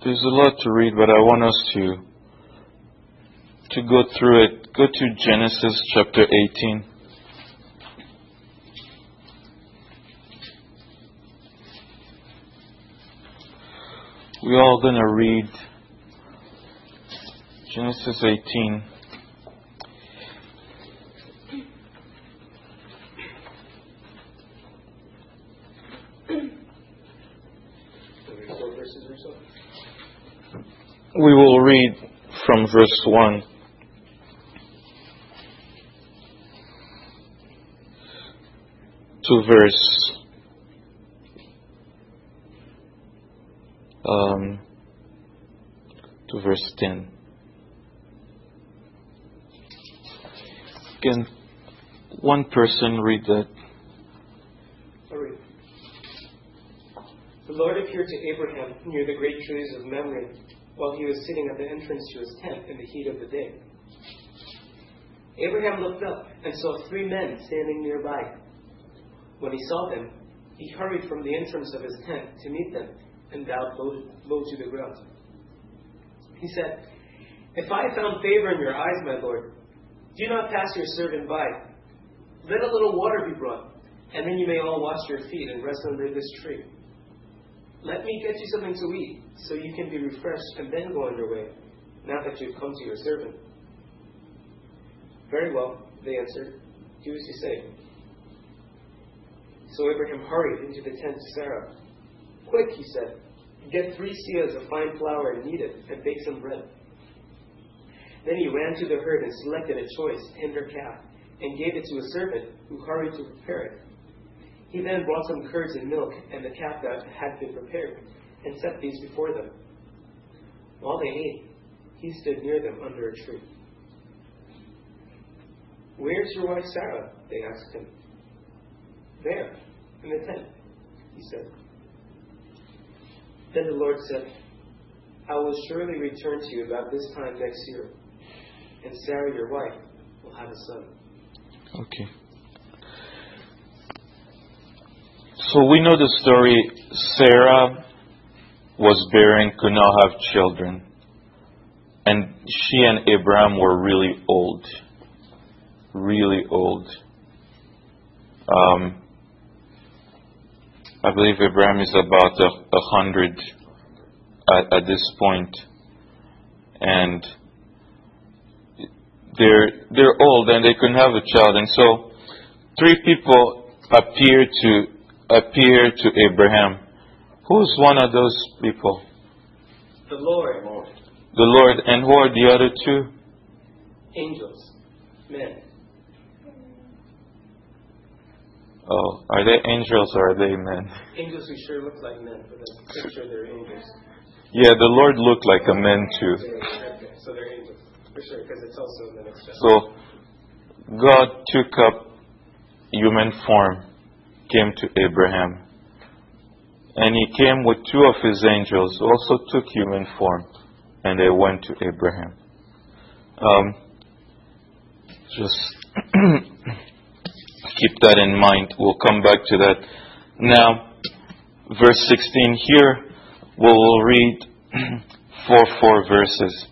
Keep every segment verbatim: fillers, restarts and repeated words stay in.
There's a lot to read, but I want us to to go through it. Go to Genesis chapter eighteen. We're all going to read Genesis eighteen. We will read from verse one to verse um, to verse ten. Can one person read that? I'll read. The Lord appeared to Abraham near the great trees of Mamre, while he was sitting at the entrance to his tent in the heat of the day. Abraham looked up and saw three men standing nearby. When he saw them, he hurried from the entrance of his tent to meet them and bowed low, low to the ground. He said, "If I have found favor in your eyes, my Lord, do not pass your servant by. Let a little water be brought, and then you may all wash your feet and rest under this tree. Let me get you something to eat, so you can be refreshed and then go on your way, now that you've come to your servant." "Very well," they answered. "Do as you say." So Abraham hurried into the tent to Sarah. "Quick," he said, "get three seahs of fine flour and knead it, and bake some bread." Then he ran to the herd and selected a choice, tender calf, and gave it to a servant who hurried to prepare it. He then brought some curds and milk and the calf that had been prepared, and set these before them. While they ate, he stood near them under a tree. "Where's your wife Sarah?" they asked him. "There, in the tent," he said. Then the Lord said, "I will surely return to you about this time next year, and Sarah, your wife, will have a son." Okay. So we know the story. Sarah was barren, could not have children. And she and Abraham were really old. Really old. Um, I believe Abraham is about a, a hundred at, at this point. And they're they're old and they couldn't have a child. And so three people appear to appear to Abraham. Who's one of those people? The Lord. The Lord. And who are the other two? Angels. Men. Oh, are they angels or are they men? Angels who sure look like men, but I'm pretty sure they're angels. Yeah, the Lord looked like a man too. Okay, so they're angels. For sure, because it's also in the next chapter. So, God took up human form, came to Abraham. And he came with two of his angels, who also took human form, and they went to Abraham. Um, just keep that in mind. We'll come back to that. Now, verse sixteen here, we will read four, four verses.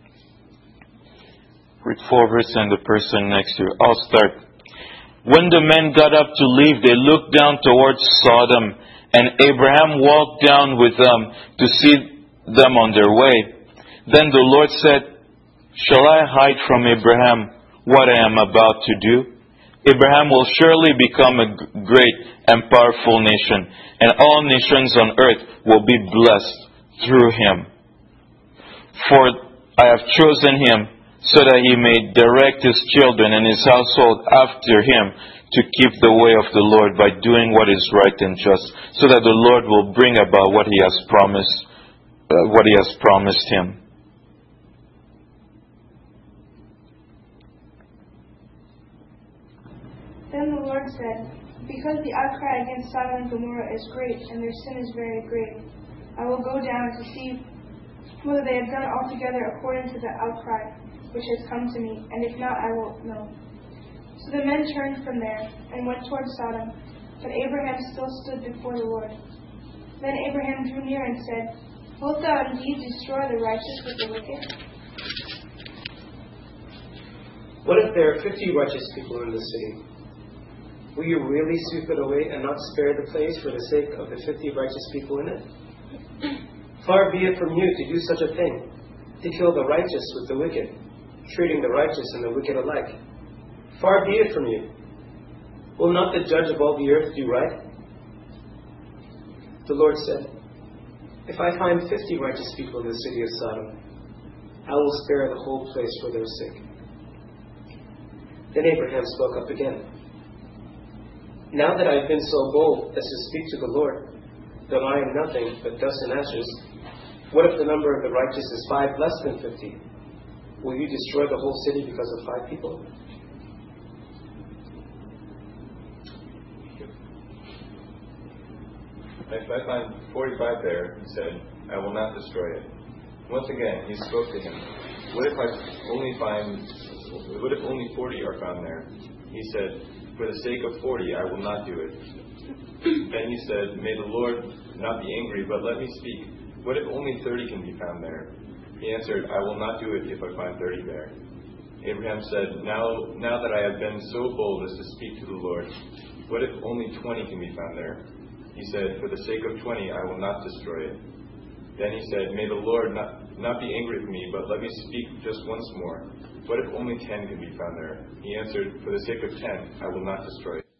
Read four verses and the person next to you. I'll start. When the men got up to leave, they looked down towards Sodom, and Abraham walked down with them to see them on their way. Then the Lord said, "Shall I hide from Abraham what I am about to do? Abraham will surely become a great and powerful nation, and all nations on earth will be blessed through him. For I have chosen him so that he may direct his children and his household after him to keep the way of the Lord by doing what is right and just, so that the Lord will bring about what he has promised, uh, what he has promised him." Then the Lord said, "Because the outcry against Sodom and Gomorrah is great, and their sin is very great, I will go down to see whether they have done altogether according to the outcry which has come to me, and if not, I will know." So the men turned from there and went toward Sodom, but Abraham still stood before the Lord. Then Abraham drew near and said, Wilt thou indeed destroy the righteous with the wicked? What if there are fifty righteous people in the city? Will you really sweep it away and not spare the place for the sake of the fifty righteous people in it? Far be it from you to do such a thing, to kill the righteous with the wicked, treating the righteous and the wicked alike. Far be it from you. Will not the judge of all the earth do right? The Lord said, if I find fifty righteous people in the city of Sodom, I will spare the whole place for their sake. Then Abraham spoke up again. Now that I have been so bold as to speak to the Lord, though I am nothing but dust and ashes, what if the number of the righteous is five less than fifty? Will you destroy the whole city because of five people? If I find forty-five there, he said, I will not destroy it. Once again, he spoke to him. What if I only find, what if only forty are found there? He said, for the sake of forty, I will not do it. Then he said, may the Lord not be angry, but let me speak. What if only thirty can be found there? He answered, I will not do it if I find thirty there. Abraham said, now, now that I have been so bold as to speak to the Lord, what if only twenty can be found there? He said, for the sake of twenty, I will not destroy it. Then he said, may the Lord not, not be angry with me, but let me speak just once more. What if only ten can be found there? He answered, for the sake of ten, I will not destroy it.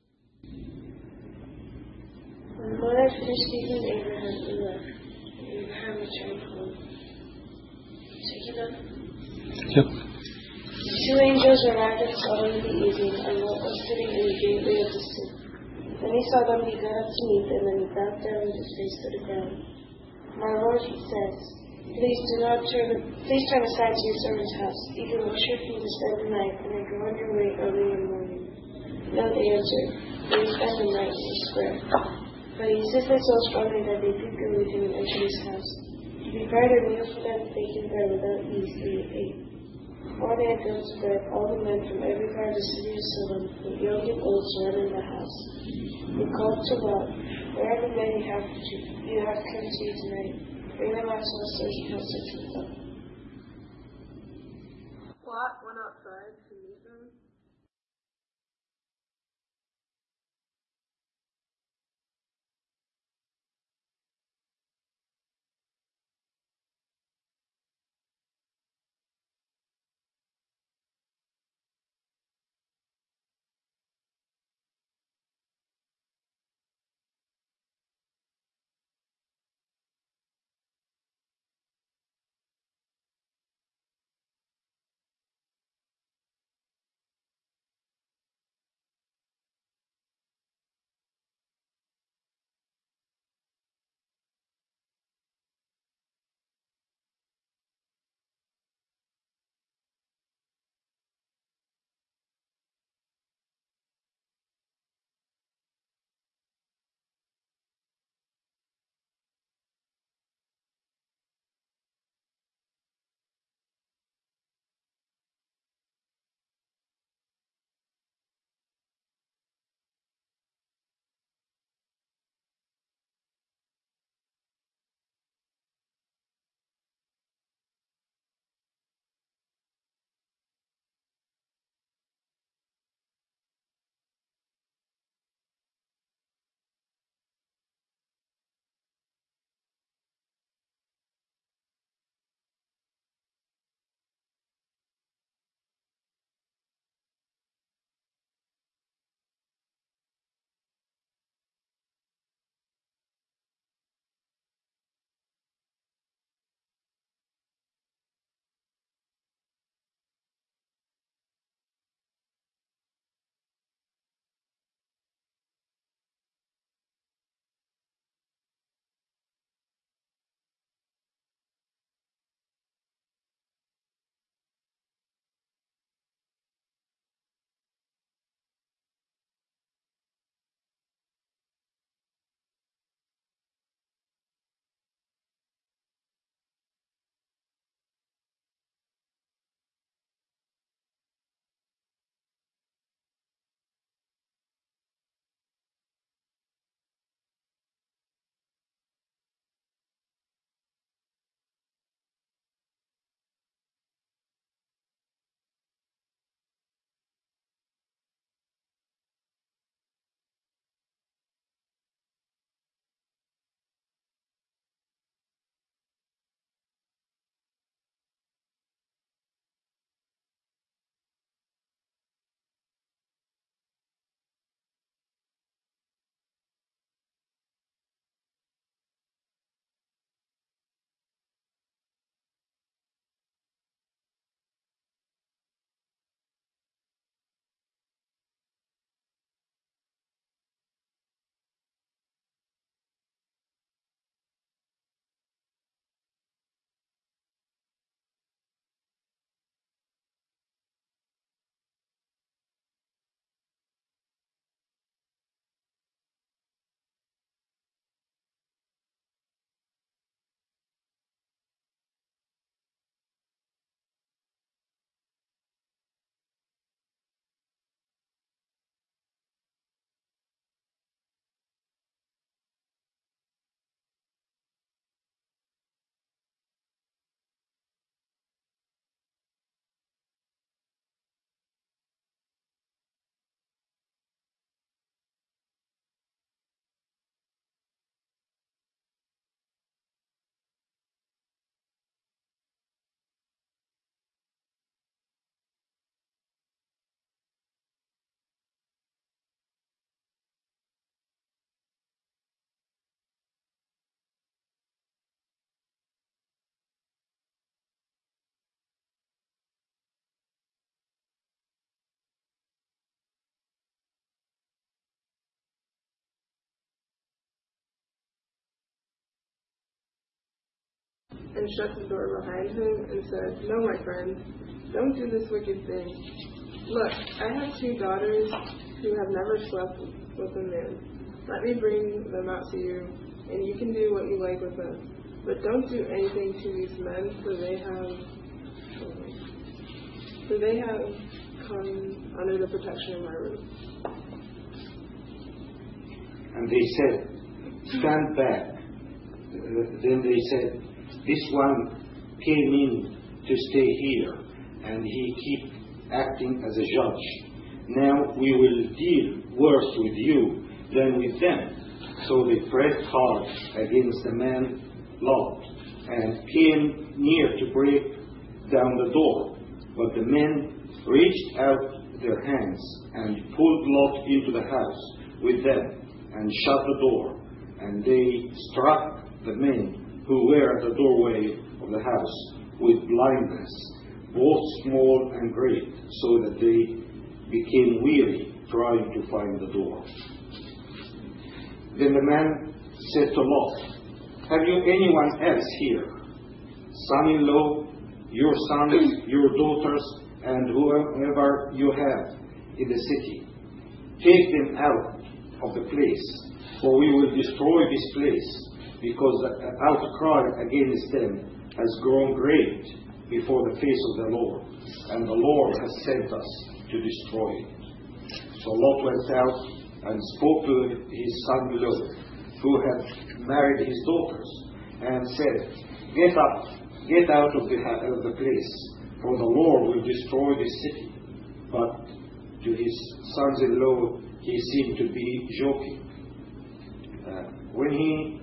When the Lord had finished speaking to Abraham, he left, and Abraham returned home. Take it up. Yep. Two angels arrived at Sodom in the evening, and Lot was sitting in the gateway of the city. When he saw them, he got up to meet them, and he bowed down with his face to the ground. My Lord, he says, please do not turn, please turn aside to your servant's house. You can wash your feet and spend the night, and then go on your way early in the morning. No, they answered, they spend the night in the square. But he insisted so strongly that they did go with him and enter his house. He prepared a meal for them, baking bread without yeast, and they ate. While they had gone to bed, all the men from every part of the city of Sodom, both young and old, surrounded the house. He called to Lot, where are the men you have, you have come to you tonight? Bring them out to us so he can search with them. Lot went outside to meet them. and shut the door behind him and said, "No, my friend, don't do this wicked thing. Look, I have two daughters who have never slept with a man. Let me bring them out to you, and you can do what you like with them. But don't do anything to these men, for they have, for they have come under the protection of my roof." And they said, "Stand back." Then they said, "This one came in to stay here, and he keep acting as a judge. Now we will deal worse with you than with them." So they pressed hard against the man Lot, and came near to break down the door. But the men reached out their hands and pulled Lot into the house with them, and shut the door. And they struck the men who were at the doorway of the house with blindness, both small and great, so that they became weary trying to find the door. Then the man said to Lot, "Have you anyone else here? Son-in-law, your sons, your daughters, and whoever you have in the city. Take them out of the place, for we will destroy this place, because the outcry against them has grown great before the face of the Lord, and the Lord has sent us to destroy it." So Lot went out and spoke to his son-in-law, who had married his daughters, and said, "Get up, get out of the, of the place, for the Lord will destroy this city." But to his sons-in-law he seemed to be joking. Uh, when he,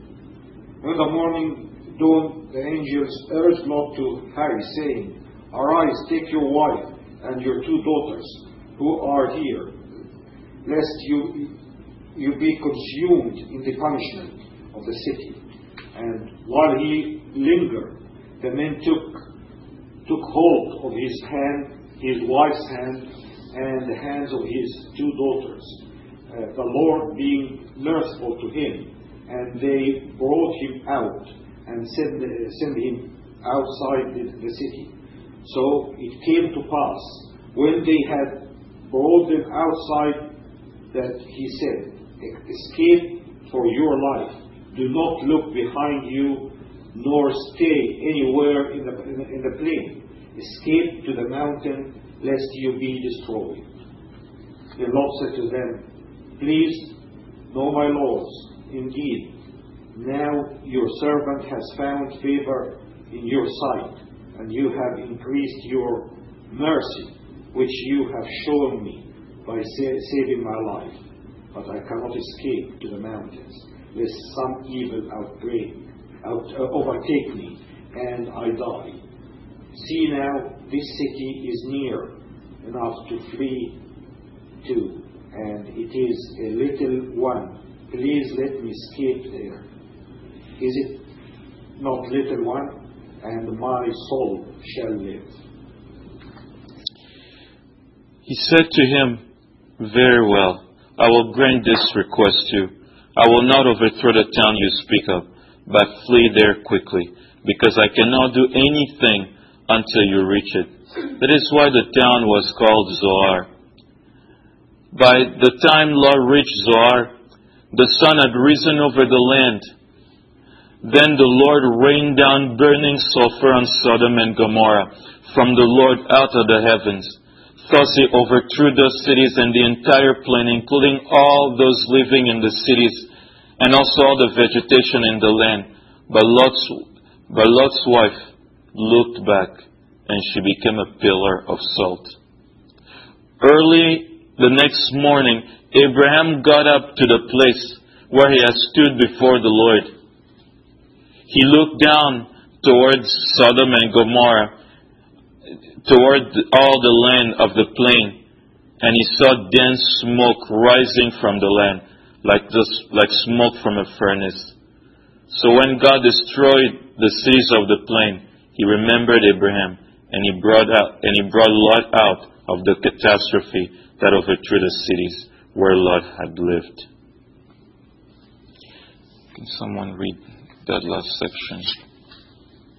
when the morning dawned, the angels urged Lot to hurry, saying, "Arise, take your wife and your two daughters who are here, lest you you be consumed in the punishment of the city." And while he lingered, the men took took hold of his hand, his wife's hand, and the hands of his two daughters, uh, the Lord being merciful to him, and they brought him out and sent, uh, sent him outside the, the city. So it came to pass, when they had brought them outside, that he said, "Escape for your life. Do not look behind you, nor stay anywhere in the, in the, in the plain. Escape to the mountain, lest you be destroyed." Then Lot said to them, "Please, know my lords, indeed, now your servant has found favor in your sight, and you have increased your mercy, which you have shown me by sa- saving my life. But I cannot escape to the mountains, lest some evil outbreak, out, uh, overtake me, and I die. See now, this city is near enough to flee to, and it is a little one. Please let me escape there. Is it not little one? And my soul shall live." He said to him, "Very well, I will grant this request to you. I will not overthrow the town you speak of, but flee there quickly, because I cannot do anything until you reach it." That is why the town was called Zoar. By the time Lot reached Zoar, the sun had risen over the land. Then the Lord rained down burning sulfur on Sodom and Gomorrah from the Lord out of the heavens. Thus he overthrew those cities and the entire plain, including all those living in the cities, and also all the vegetation in the land. But Lot's, but Lot's wife looked back, and she became a pillar of salt. Early the next morning, Abraham got up to the place where he had stood before the Lord. He looked down towards Sodom and Gomorrah, toward all the land of the plain, and he saw dense smoke rising from the land, like this, like smoke from a furnace. So when God destroyed the cities of the plain, he remembered Abraham, and he brought out and he brought Lot out of the catastrophe that overthrew the cities where Lot had lived. Can someone read that last section?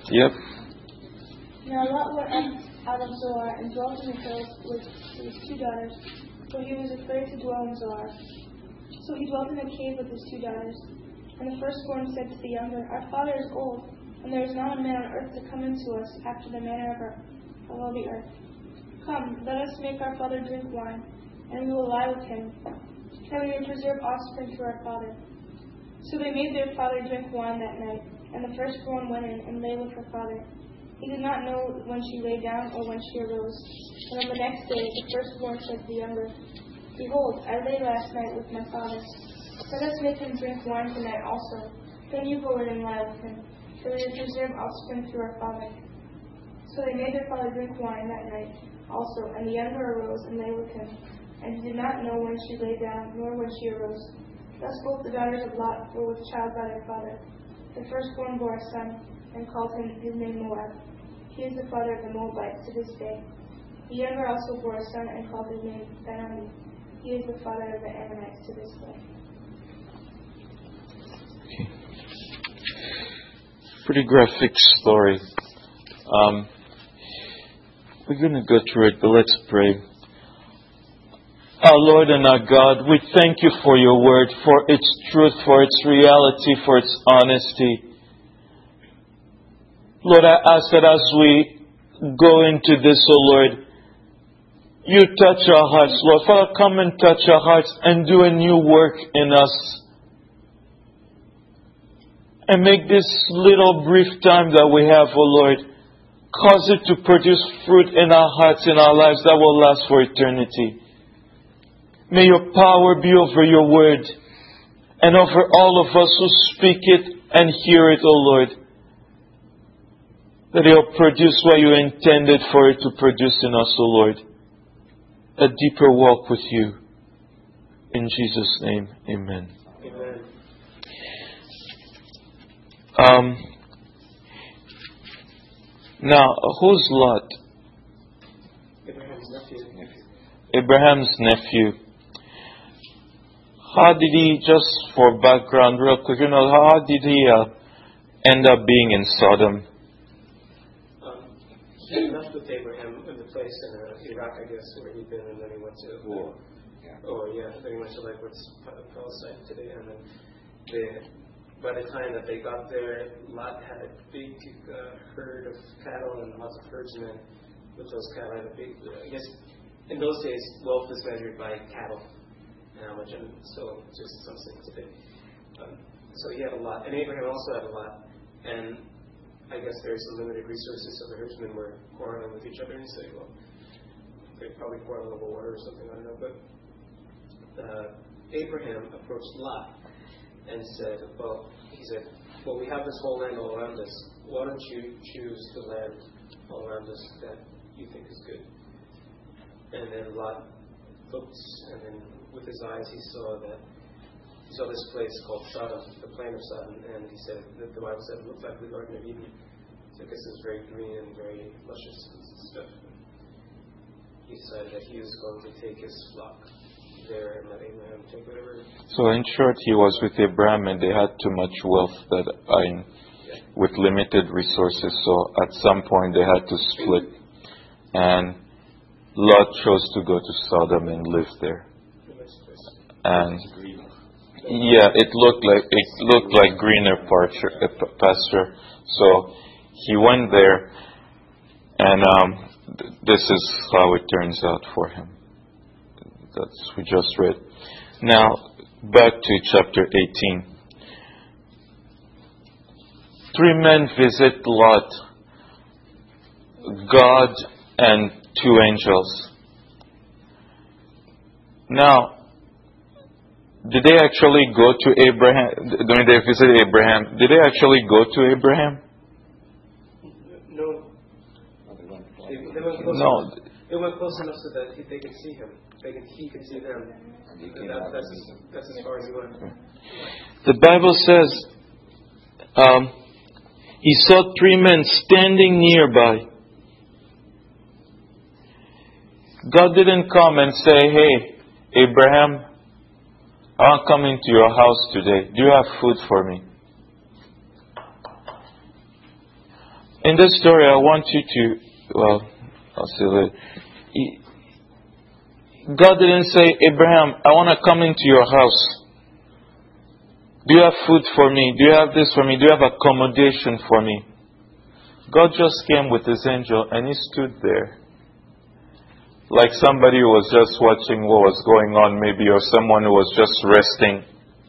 Yep. Now Lot went up out of Zoar and dwelt in the hills with his two daughters, for he was afraid to dwell in Zoar. So he dwelt in a cave with his two daughters. And the firstborn said to the younger, Our father is old, and there is not a man on earth to come into us after the manner of, our, of all the earth. Come, let us make our father drink wine, and we will lie with him, that we may preserve offspring to our father. So they made their father drink wine that night, and the firstborn went in and lay with her father. He did not know when she lay down or when she arose. And on the next day the firstborn said to the younger, Behold, I lay last night with my father. Let us make him drink wine tonight also. Then you go in and lie with him, that we may preserve offspring through our father. So they made their father drink wine that night also, and the younger arose and lay with him. And he did not know when she lay down, nor when she arose. Thus both the daughters of Lot were with child by their father. The firstborn bore a son, and called him his name Moab. He is the father of the Moabites to this day. The younger also bore a son, and called his name Ben-Ami. He is the father of the Ammonites to this day. Okay. Pretty graphic story. Um, we're going to go through it, but let's pray. Our Lord and our God, we thank you for your word, for its truth, for its reality, for its honesty. Lord, I ask that as we go into this, O Lord, you touch our hearts. Lord, Father, come and touch our hearts and do a new work in us. And make this little brief time that we have, O Lord, cause it to produce fruit in our hearts, in our lives that will last for eternity. May your power be over your word and over all of us who speak it and hear it, O Lord. That it will produce what you intended for it to produce in us, O Lord. A deeper walk with you. In Jesus' name, amen. Amen. Um, now, who's Lot? Abraham's nephew. Abraham's nephew. How did he, just for background real quick, you know, how did he uh, end up being in Sodom? He left with Abraham in the place in uh, Iraq, I guess, where he'd been, and then he went to war. Yeah. Oh, yeah. Then he went to like what's Palestine today, and then they, by the time that they got there, Lot had a big uh, herd of cattle and lots of herdsmen with those cattle. Had a big, uh, I guess, in those days, wealth was measured by cattle and how much, and so just some sense of it. Um, so he had a lot, and Abraham also had a lot, and I guess there's some limited resources, so the herdsmen were quarreling with each other and say, well, they probably quarreled over water or something, I don't know. But uh, Abraham approached Lot and said, well, he said, well, we have this whole land all around us. Why don't you choose the land all around us that you think is good? And then Lot looked, and then with his eyes he saw that He saw this place called Sodom, the plain of Sodom, and he said, the, the Bible said it looked like the Garden of Eden. So because it was very green and very luscious and stuff. He decided that he was going to take his flock there and let Abraham take whatever. So in short, he was with Abraham and they had too much wealth that I, yeah. with limited resources. So at some point they had to split. And Lot chose to go to Sodom and live there. And yeah, it looked like it looked like greener pasture. So he went there, and um, th- this is how it turns out for him. That's we just read. Now back to chapter eighteen. Three men visit Lot, God and two angels. Now, did they actually go to Abraham? When they visit Abraham, did they actually go to Abraham? No. They, they went close no. enough. They went close enough so that he, they could see him. They could, he could see them. And that, that's, that's as far as he went. The Bible says um, he saw three men standing nearby. God didn't come and say, "Hey, Abraham, I'll come into your house today. Do you have food for me?" In this story, I want you to, well, I'll say that. God didn't say, Abraham, I want to come into your house. Do you have food for me? Do you have this for me? Do you have accommodation for me? God just came with His angel and He stood there. Like somebody who was just watching what was going on maybe, or someone who was just resting.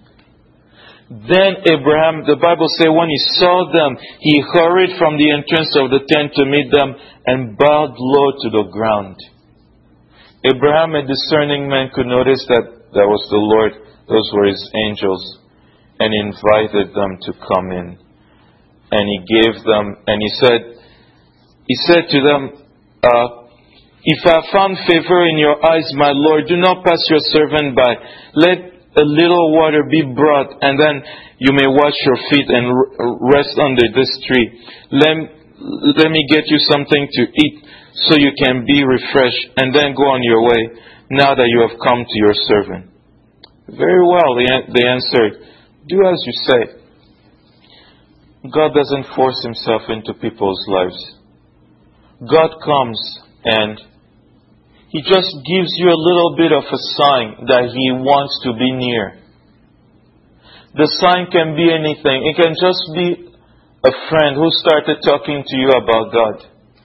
Then Abraham, the Bible says, when he saw them, he hurried from the entrance of the tent to meet them and bowed low to the ground. Abraham, a discerning man, could notice that that was the Lord. Those were His angels. And He invited them to come in. And He gave them, and He said, He said to them, uh, if I found favor in your eyes, my Lord, do not pass your servant by. Let a little water be brought, and then you may wash your feet and rest under this tree. Let, let me get you something to eat so you can be refreshed, and then go on your way, now that you have come to your servant. Very well, they answered, do as you say. God doesn't force Himself into people's lives. God comes and He just gives you a little bit of a sign that He wants to be near. The sign can be anything. It can just be a friend who started talking to you about God.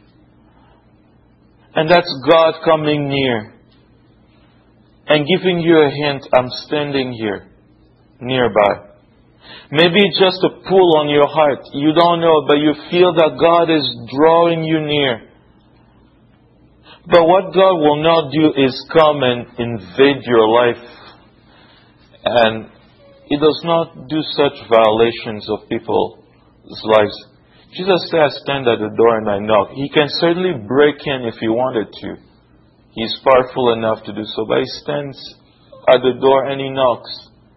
And that's God coming near and giving you a hint, I'm standing here, nearby. Maybe it's just a pull on your heart. You don't know, but you feel that God is drawing you near. But what God will not do is come and invade your life. And He does not do such violations of people's lives. Jesus said, I stand at the door and I knock. He can certainly break in if He wanted to. He's powerful enough to do so. But He stands at the door and He knocks.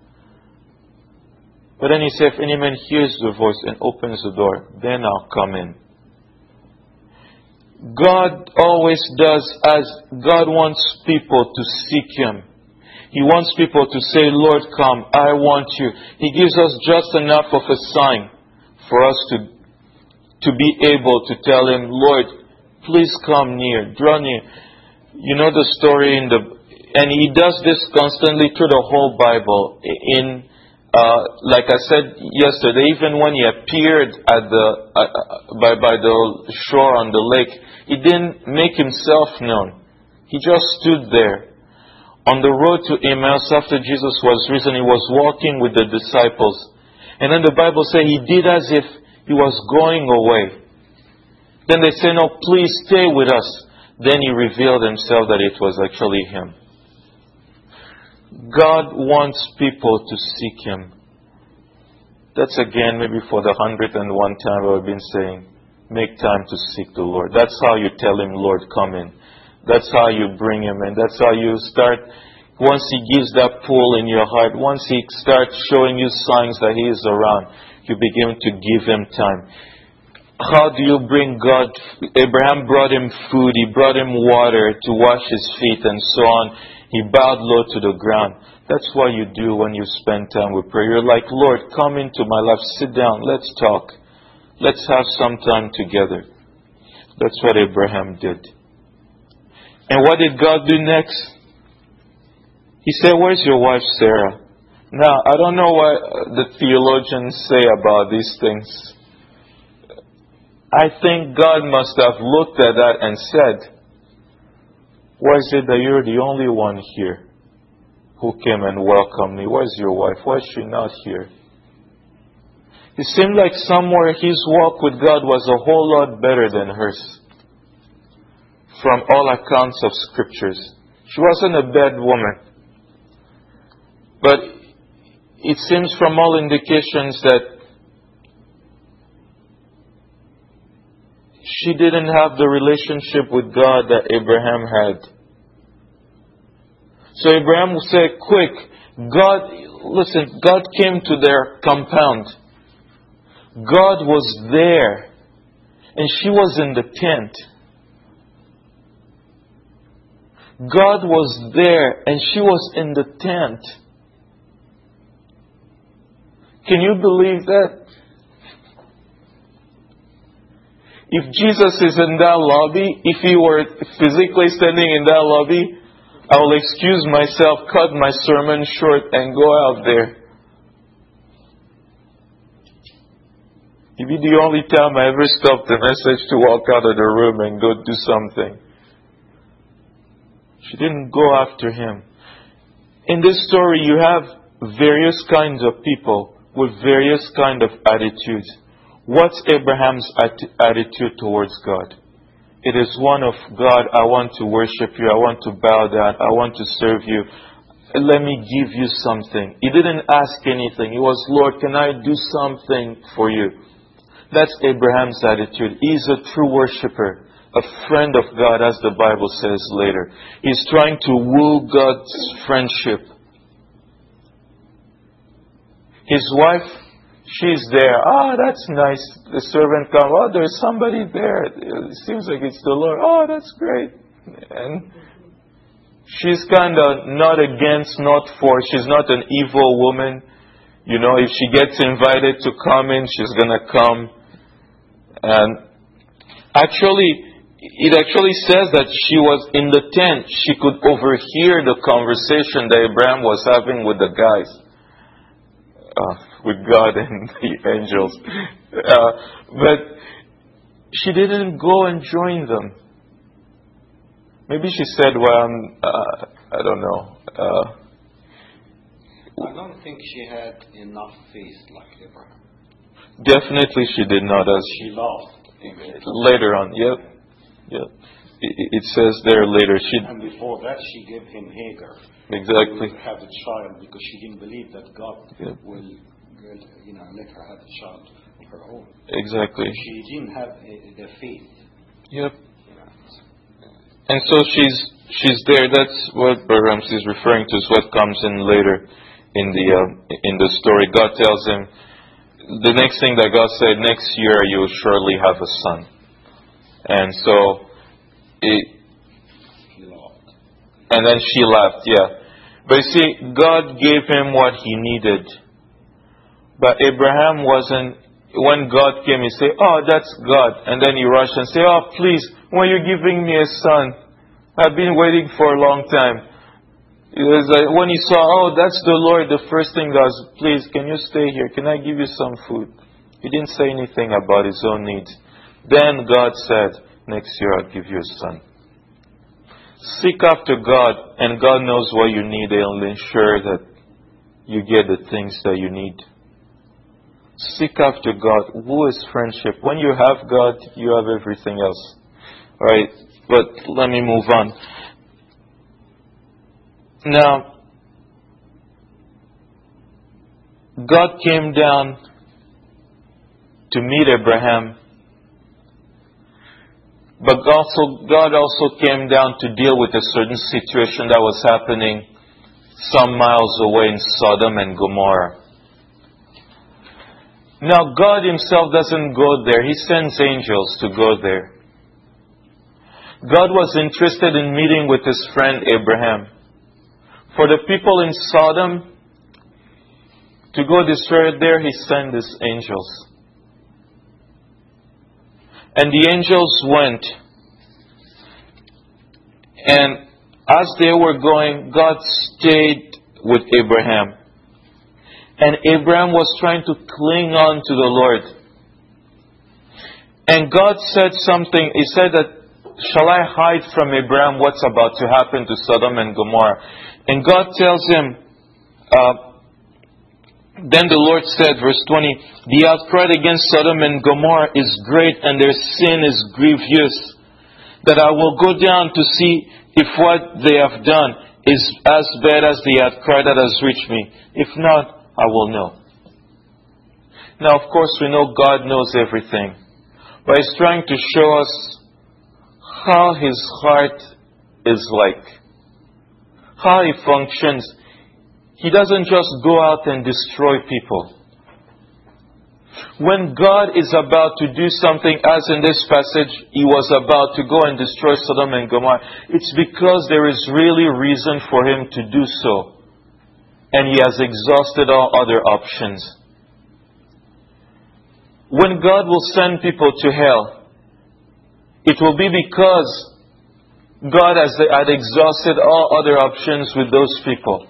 But then He said, if any man hears the voice and opens the door, then I'll come in. God always does as God wants people to seek Him. He wants people to say, Lord, come, I want you. He gives us just enough of a sign for us to, to be able to tell Him, Lord, please come near, draw near. You know the story in the, and He does this constantly through the whole Bible. In, uh, like I said yesterday, even when He appeared at the, uh, by, by the shore on the lake, He didn't make Himself known. He just stood there. On the road to Emmaus, after Jesus was risen, He was walking with the disciples. And then the Bible says He did as if He was going away. Then they say, no, please stay with us. Then He revealed Himself that it was actually Him. God wants people to seek Him. That's again maybe for the hundredth and one time I've been saying, make time to seek the Lord. That's how you tell Him, Lord, come in. That's how you bring Him in. That's how you start. Once He gives that pull in your heart, once He starts showing you signs that He is around, you begin to give Him time. How do you bring God? Abraham brought him food. He brought him water to wash his feet and so on. He bowed low to the ground. That's what you do when you spend time with prayer. You're like, Lord, come into my life. Sit down. Let's talk. Let's have some time together. That's what Abraham did. And what did God do next? He said, where's your wife Sarah? Now, I don't know what the theologians say about these things. I think God must have looked at that and said, why is it that you're the only one here who came and welcomed me? Where's your wife? Why is she not here? It seemed like somewhere his walk with God was a whole lot better than hers. From all accounts of scriptures. She wasn't a bad woman. But it seems from all indications that she didn't have the relationship with God that Abraham had. So Abraham will say, quick, God, listen, God came to their compound. God was there. And she was in the tent. God was there and she was in the tent. Can you believe that? If Jesus is in that lobby, if He were physically standing in that lobby, I will excuse myself, cut my sermon short, and go out there. It'd be the only time I ever stopped the message to walk out of the room and go do something. She didn't go after Him. In this story, you have various kinds of people with various kind of attitudes. What's Abraham's at- attitude towards God? It is one of, God, I want to worship you. I want to bow down. I want to serve you. Let me give you something. He didn't ask anything. He was, Lord, can I do something for you? That's Abraham's attitude. He's a true worshiper, a friend of God, as the Bible says later. He's trying to woo God's friendship. His wife, she's there. Ah, oh, that's nice. The servant comes. Oh, there's somebody there. It seems like it's the Lord. Oh, that's great. And she's kind of not against, not for. She's not an evil woman. You know, if she gets invited to come in, she's going to come. And actually, it actually says that she was in the tent. She could overhear the conversation that Abraham was having with the guys. Uh, with God and the angels. Uh, but she didn't go and join them. Maybe she said, well, um, uh, I don't know. Uh, I don't think she had enough faith like Abraham. Definitely she did not. As She loved. Later on, yep. yep. It, it says there later. She, and before that she gave him Hagar. Exactly. To have a child because she didn't believe that God yep. will, you know, let her have a child of her own. Exactly. She didn't have a, the faith. Yep. And so she's she's there. That's what Brother is referring to. Is what comes in later in the uh, in the story. God tells him the next thing that God said: next year you will surely have a son. And so it. And then she left. Yeah. But you see, God gave him what he needed. But Abraham wasn't, when God came, he said, oh, that's God. And then he rushed and said, oh, please, when you're giving me a son, I've been waiting for a long time. It was like, when he saw, oh, that's the Lord, the first thing God was, please, can you stay here? Can I give you some food? He didn't say anything about his own needs. Then God said, next year I'll give you a son. Seek after God, and God knows what you need. He'll ensure that you get the things that you need. Seek after God. Who is friendship? When you have God, you have everything else. Alright, but let me move on. Now, God came down to meet Abraham. But also, God also came down to deal with a certain situation that was happening some miles away in Sodom and Gomorrah. Now, God Himself doesn't go there. He sends angels to go there. God was interested in meeting with His friend Abraham. For the people in Sodom to go destroy it there, He sent His angels. And the angels went. And as they were going, God stayed with Abraham. And Abraham was trying to cling on to the Lord. And God said something. He said that, shall I hide from Abraham what's about to happen to Sodom and Gomorrah? And God tells him, uh, then the Lord said, verse twenty, the outcry against Sodom and Gomorrah is great and their sin is grievous, that I will go down to see if what they have done is as bad as the outcry that has reached me. If not, I will know. Now, of course, we know God knows everything. But He's trying to show us how His heart is like. How He functions. He doesn't just go out and destroy people. When God is about to do something, as in this passage, He was about to go and destroy Sodom and Gomorrah, it's because there is really reason for Him to do so. And He has exhausted all other options. When God will send people to hell, it will be because God has had exhausted all other options with those people.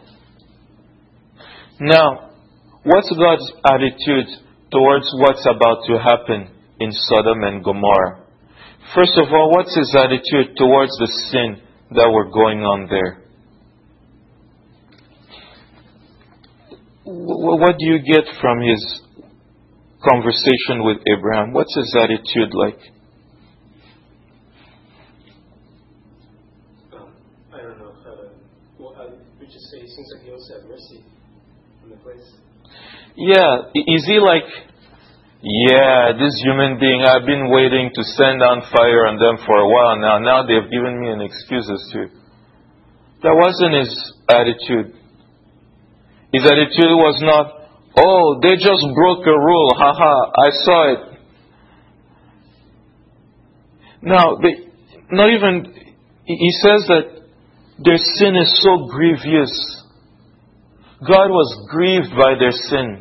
Now, what's God's attitude towards what's about to happen in Sodom and Gomorrah? First of all, what's His attitude towards the sin that were going on there? What do you get from His conversation with Abraham? What's His attitude like? Um, I don't know how to. Well, I would just say it seems like He also had mercy on the place. Yeah, is He like, yeah, this human being, I've been waiting to send down fire on them for a while now. Now they've given me an excuse as to. That wasn't His attitude. His attitude was not, oh, they just broke a rule. Haha, I saw it. Now, they, not even, He says that their sin is so grievous. God was grieved by their sin.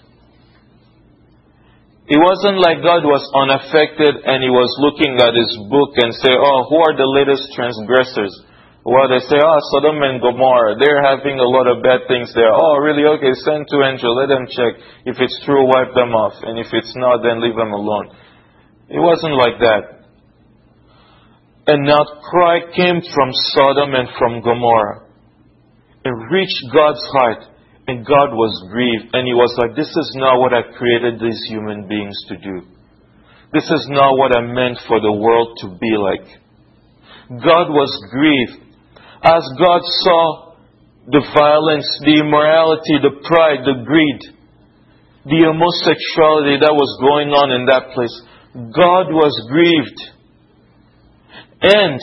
It wasn't like God was unaffected and He was looking at His book and say, oh, who are the latest transgressors? Well, they say, oh, Sodom and Gomorrah, they're having a lot of bad things there. Oh, really? Okay, send two angels, let them check. If it's true, wipe them off. And if it's not, then leave them alone. It wasn't like that. And now cry came from Sodom and from Gomorrah. It reached God's heart. And God was grieved. And He was like, this is not what I created these human beings to do. This is not what I meant for the world to be like. God was grieved. As God saw the violence, the immorality, the pride, the greed, the homosexuality that was going on in that place, God was grieved. And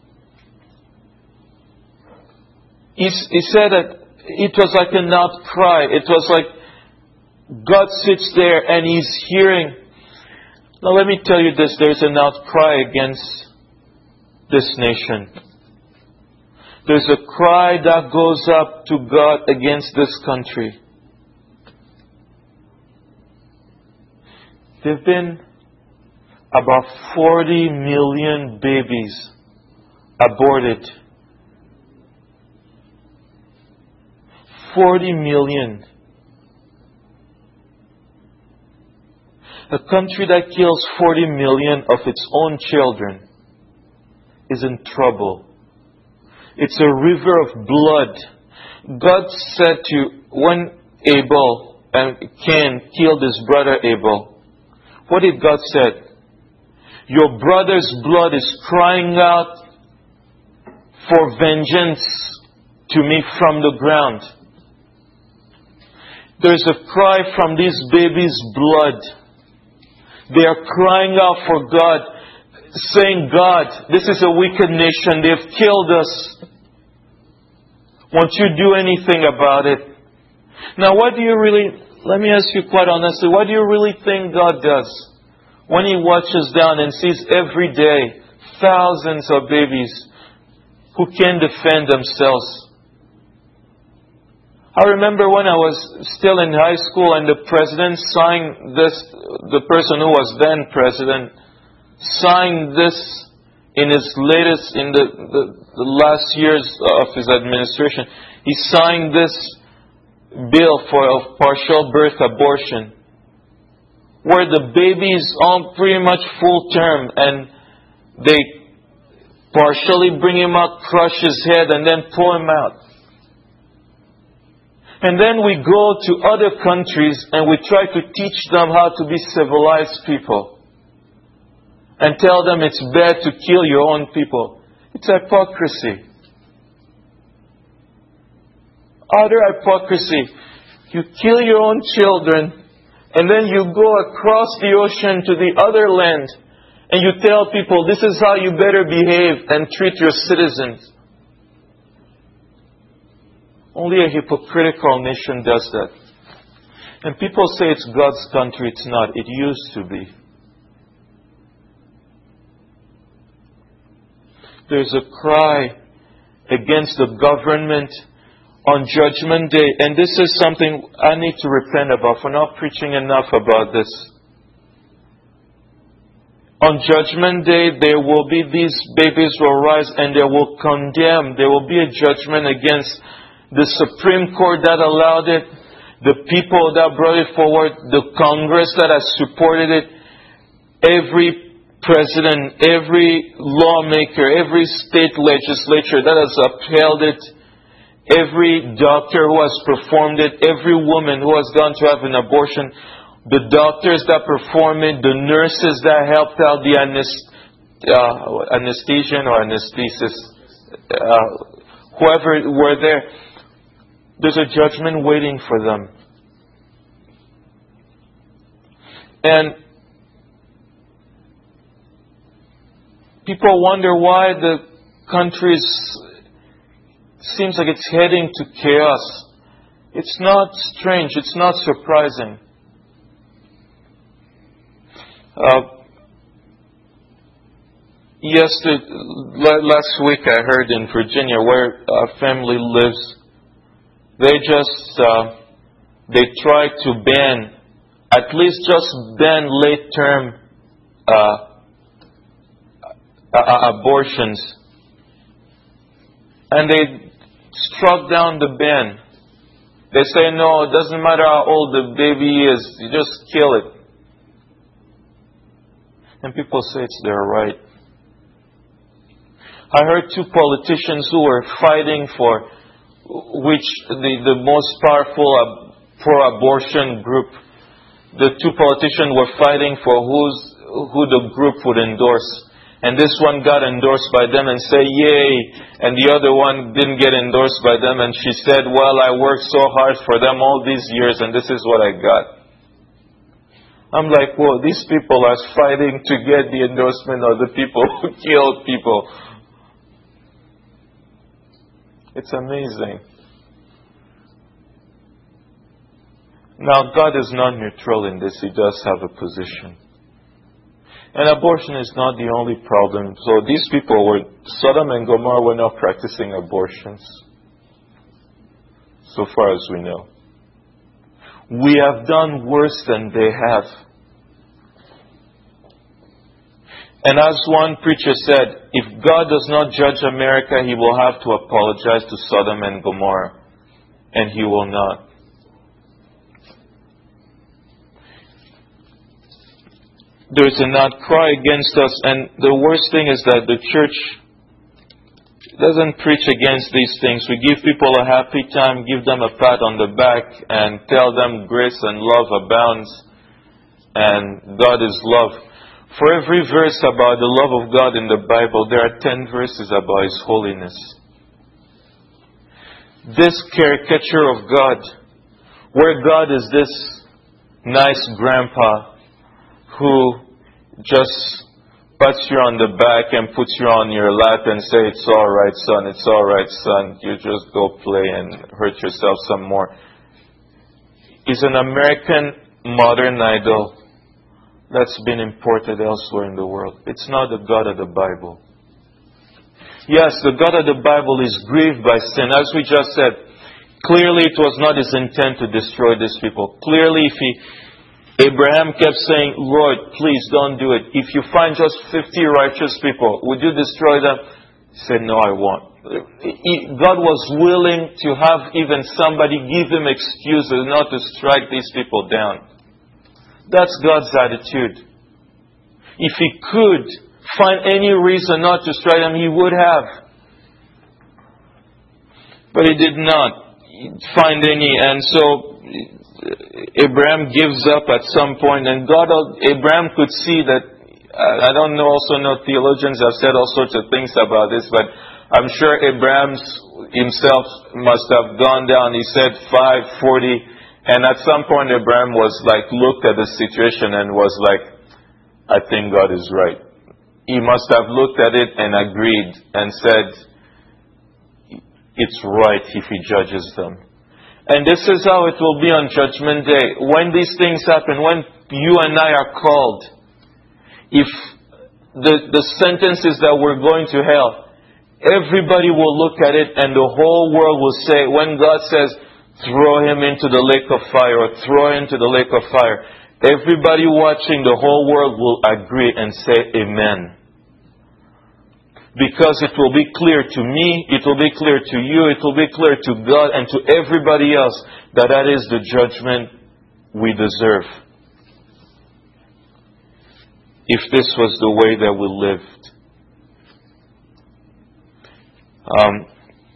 He, he said that it was like an outcry. It was like God sits there and He's hearing. Now let me tell you this, there's an outcry against this nation. There's a cry that goes up to God against this country. There have been about forty million babies aborted. forty million. A country that kills forty million of its own children is in trouble. It's a river of blood. God said to, when Abel and Cain killed his brother Abel, what did God say? Your brother's blood is crying out for vengeance to me from the ground. There's a cry from these babies' blood. They are crying out for God, saying, God, this is a wicked nation. They've killed us. Won't you do anything about it? Now, what do you really, let me ask you quite honestly, what do you really think God does when He watches down and sees every day thousands of babies who can't defend themselves? I remember when I was still in high school and the president signed this, the person who was then president, signed this in his latest, in the, the, the last years of his administration. He signed this bill for a partial birth abortion, where the baby is on pretty much full term and they partially bring him out, crush his head, and then pull him out. And then we go to other countries and we try to teach them how to be civilized people. And tell them it's bad to kill your own people. It's hypocrisy. Utter hypocrisy. You kill your own children and then you go across the ocean to the other land and you tell people this is how you better behave and treat your citizens. Only a hypocritical nation does that. And people say it's God's country. It's not. It used to be. There's a cry against the government on Judgment Day. And this is something I need to repent about for not preaching enough about this. On Judgment Day, there will be these babies will rise and they will condemn. There will be a judgment against the Supreme Court that allowed it, the people that brought it forward, the Congress that has supported it, every president, every lawmaker, every state legislature that has upheld it, every doctor who has performed it, every woman who has gone to have an abortion, the doctors that perform it, the nurses that helped out, the anest- uh, anesthesian or anesthetist, uh, whoever were there, there's a judgment waiting for them. And people wonder why the country seems like it's heading to chaos. It's not strange. It's not surprising. Uh, yesterday, last week I heard in Virginia where a family lives, they just, uh, they tried to ban, at least just ban late-term uh, uh, abortions. And they struck down the ban. They say, no, it doesn't matter how old the baby is, you just kill it. And people say it's their right. I heard two politicians who were fighting for which the, the most powerful uh, pro-abortion group. The two politicians were fighting for who's, who the group would endorse. And this one got endorsed by them and say, yay. And the other one didn't get endorsed by them. And she said, well, I worked so hard for them all these years and this is what I got. I'm like, well, these people are fighting to get the endorsement of the people who killed people. It's amazing. Now, God is not neutral in this. He does have a position. And abortion is not the only problem. So these people were, Sodom and Gomorrah were not practicing abortions, so far as we know. We have done worse than they have. And as one preacher said, if God does not judge America, He will have to apologize to Sodom and Gomorrah. And He will not. There's an outcry against us, and the worst thing is that the church doesn't preach against these things. We give people a happy time, give them a pat on the back, and tell them grace and love abounds, and God is love. For every verse about the love of God in the Bible, there are ten verses about His holiness. This caricature of God, where God is this nice grandpa who just pats you on the back and puts you on your lap and say, it's all right, son, it's all right, son, you just go play and hurt yourself some more, is an American modern idol that's been imported elsewhere in the world. It's not the God of the Bible. Yes, the God of the Bible is grieved by sin. As we just said, clearly it was not His intent to destroy these people. Clearly, if he, Abraham kept saying, Lord, please don't do it. If you find just fifty righteous people, would you destroy them? He said, no, I won't. God was willing to have even somebody give Him excuses not to strike these people down. That's God's attitude. If He could find any reason not to strike them, He would have. But He did not find any. And so Abraham gives up at some point. And God, Abraham could see that, I don't know, also know theologians have said all sorts of things about this, but I'm sure Abraham himself must have gone down. He said five, forty. And at some point, Abraham was like, looked at the situation and was like, I think God is right. He must have looked at it and agreed and said, it's right if He judges them. And this is how it will be on Judgment Day. When these things happen, when you and I are called, if the, the sentence is that we're going to hell, everybody will look at it and the whole world will say, when God says, throw him into the lake of fire, or throw him into the lake of fire, Everybody watching, the whole world will agree and say amen. Because it will be clear to me, it will be clear to you, it will be clear to God and to everybody else that that is the judgment we deserve. If this was the way that we lived. Um,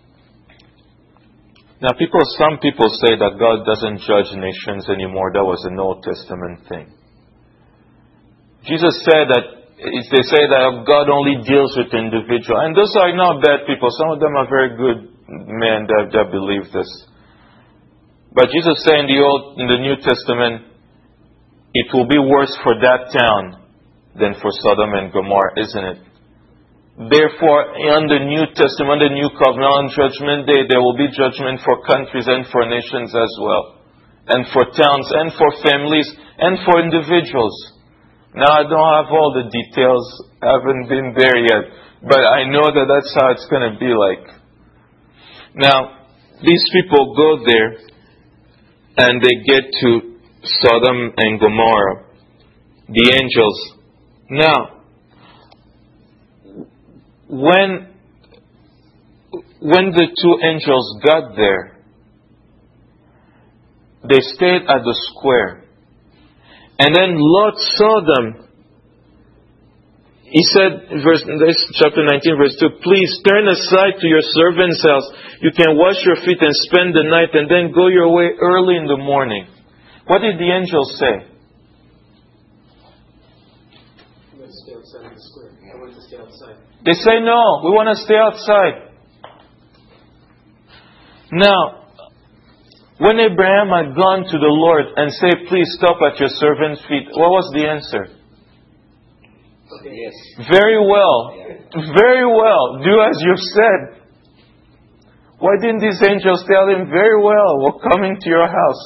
now people, some people say that God doesn't judge nations anymore. That was an Old Testament thing. Jesus said that they say that God only deals with individuals. And those are not bad people. Some of them are very good men that, that believe this. But Jesus said in the Old, in the New Testament, it will be worse for that town than for Sodom and Gomorrah, isn't it? Therefore, in the New Testament, the New Covenant, on Judgment Day, there will be judgment for countries and for nations as well. And for towns and for families and for individuals. Now, I don't have all the details. I haven't been there yet. But I know that that's how it's going to be like. Now, these people go there and they get to Sodom and Gomorrah. The angels. Now, when, when the two angels got there, they stayed at the square. And then Lot saw them. He said, verse, this chapter nineteen, verse two, please turn aside to your servant's house. You can wash your feet and spend the night and then go your way early in the morning. What did the angels say? I'm going to stay outside of the square. I want to stay outside. They say, no, we want to stay outside. Now, when Abraham had gone to the Lord and said, please stop at your servant's feet, what was the answer? Okay. Yes. Very well. Very well. Do as you've said. Why didn't these angels tell him, very well, we're coming to your house?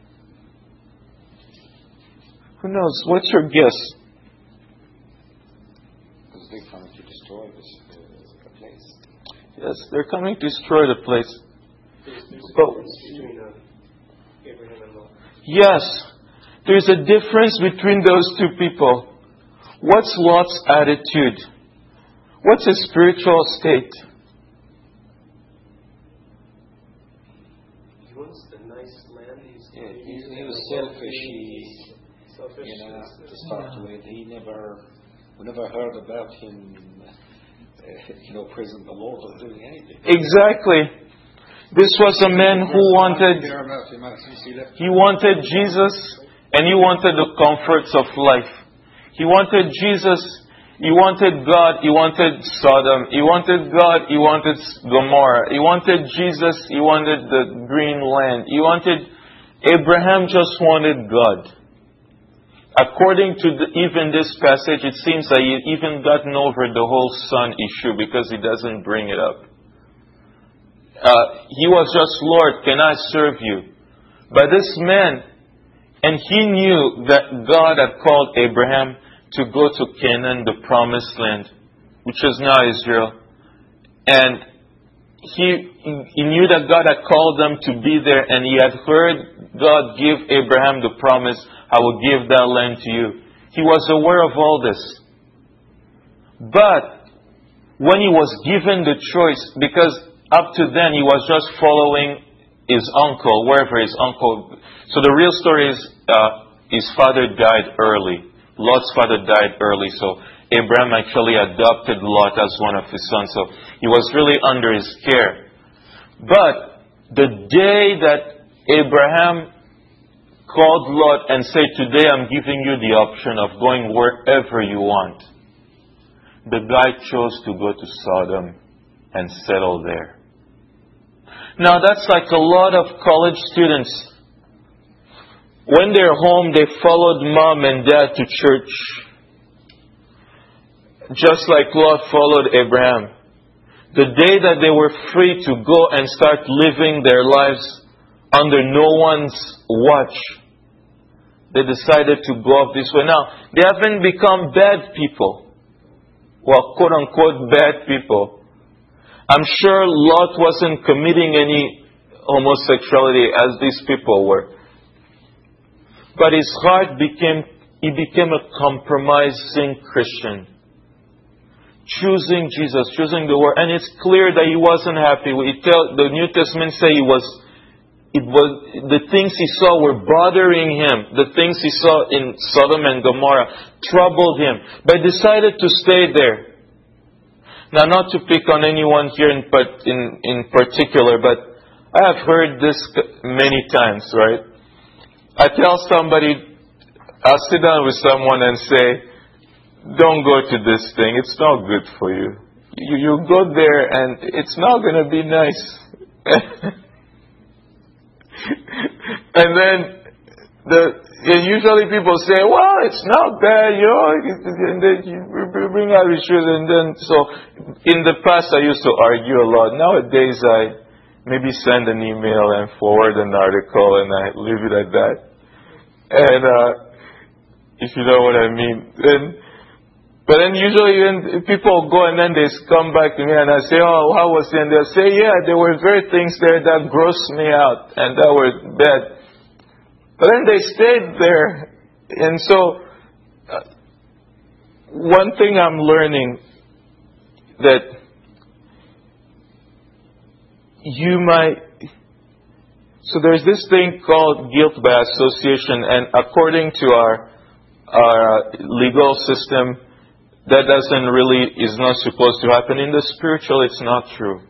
Who knows? What's your guess? Because they're coming to destroy this uh, place. Yes, they're coming to destroy the place. There's, there's a But, difference between uh, Abraham and Lot. yes, there's a difference between those two people. What's Lot's attitude? What's his spiritual state? He wants the nice land. He's, Yeah, he, he was selfish. He, selfish. you know, to start with, he never, we never heard about him, uh, you know, praising the Lord or doing anything. Exactly. This was a man who wanted, he wanted Jesus and he wanted the comforts of life. He wanted Jesus, he wanted God, he wanted Sodom, he wanted God, he wanted Gomorrah, he wanted Jesus, he wanted the green land, he wanted, Abraham just wanted God. According to the, even this passage, it seems that he even gotten over the whole son issue because he doesn't bring it up. Uh, he was just, Lord, can I serve you? But this man, and he knew that God had called Abraham to go to Canaan, the promised land, which is now Israel. And he, he knew that God had called them to be there, and he had heard God give Abraham the promise, I will give that land to you. He was aware of all this. But when he was given the choice, because up to then, he was just following his uncle, wherever his uncle... So the real story is, uh, his father died early. Lot's father died early, so Abraham actually adopted Lot as one of his sons. So he was really under his care. But the day that Abraham called Lot and said, today I'm giving you the option of going wherever you want, the guy chose to go to Sodom and settle there. Now that's like a lot of college students. When they're home, they followed mom and dad to church. Just like Lot followed Abraham. The day that they were free to go and start living their lives under no one's watch, they decided to go off this way. Now, they haven't become bad people. Well, quote unquote bad people. I'm sure Lot wasn't committing any homosexuality as these people were. But his heart became, he became a compromising Christian. Choosing Jesus, choosing the Word. And it's clear that he wasn't happy. We tell, the New Testament say he was, it was, the things he saw were bothering him. The things he saw in Sodom and Gomorrah troubled him. But he decided to stay there. Now, not to pick on anyone here in, in, in particular, but I have heard this many times, right? I tell somebody, I'll sit down with someone and say, don't go to this thing. It's not good for you. You, you go there and it's not going to be nice. And then the and usually people say, well, it's not bad, you know. And then you bring out issues. And then, so in the past I used to argue a lot. Nowadays I maybe send an email and forward an article and I leave it at that. And uh, if you know what I mean. And, But then usually when people go and then they come back to me and I say, oh, how was it? And they'll say, yeah, there were very things there that grossed me out and that were bad. But then they stayed there. And so, uh, one thing I'm learning that you might, so there's this thing called guilt by association, and according to our, our legal system, that doesn't really, is not supposed to happen. In the spiritual, it's not true.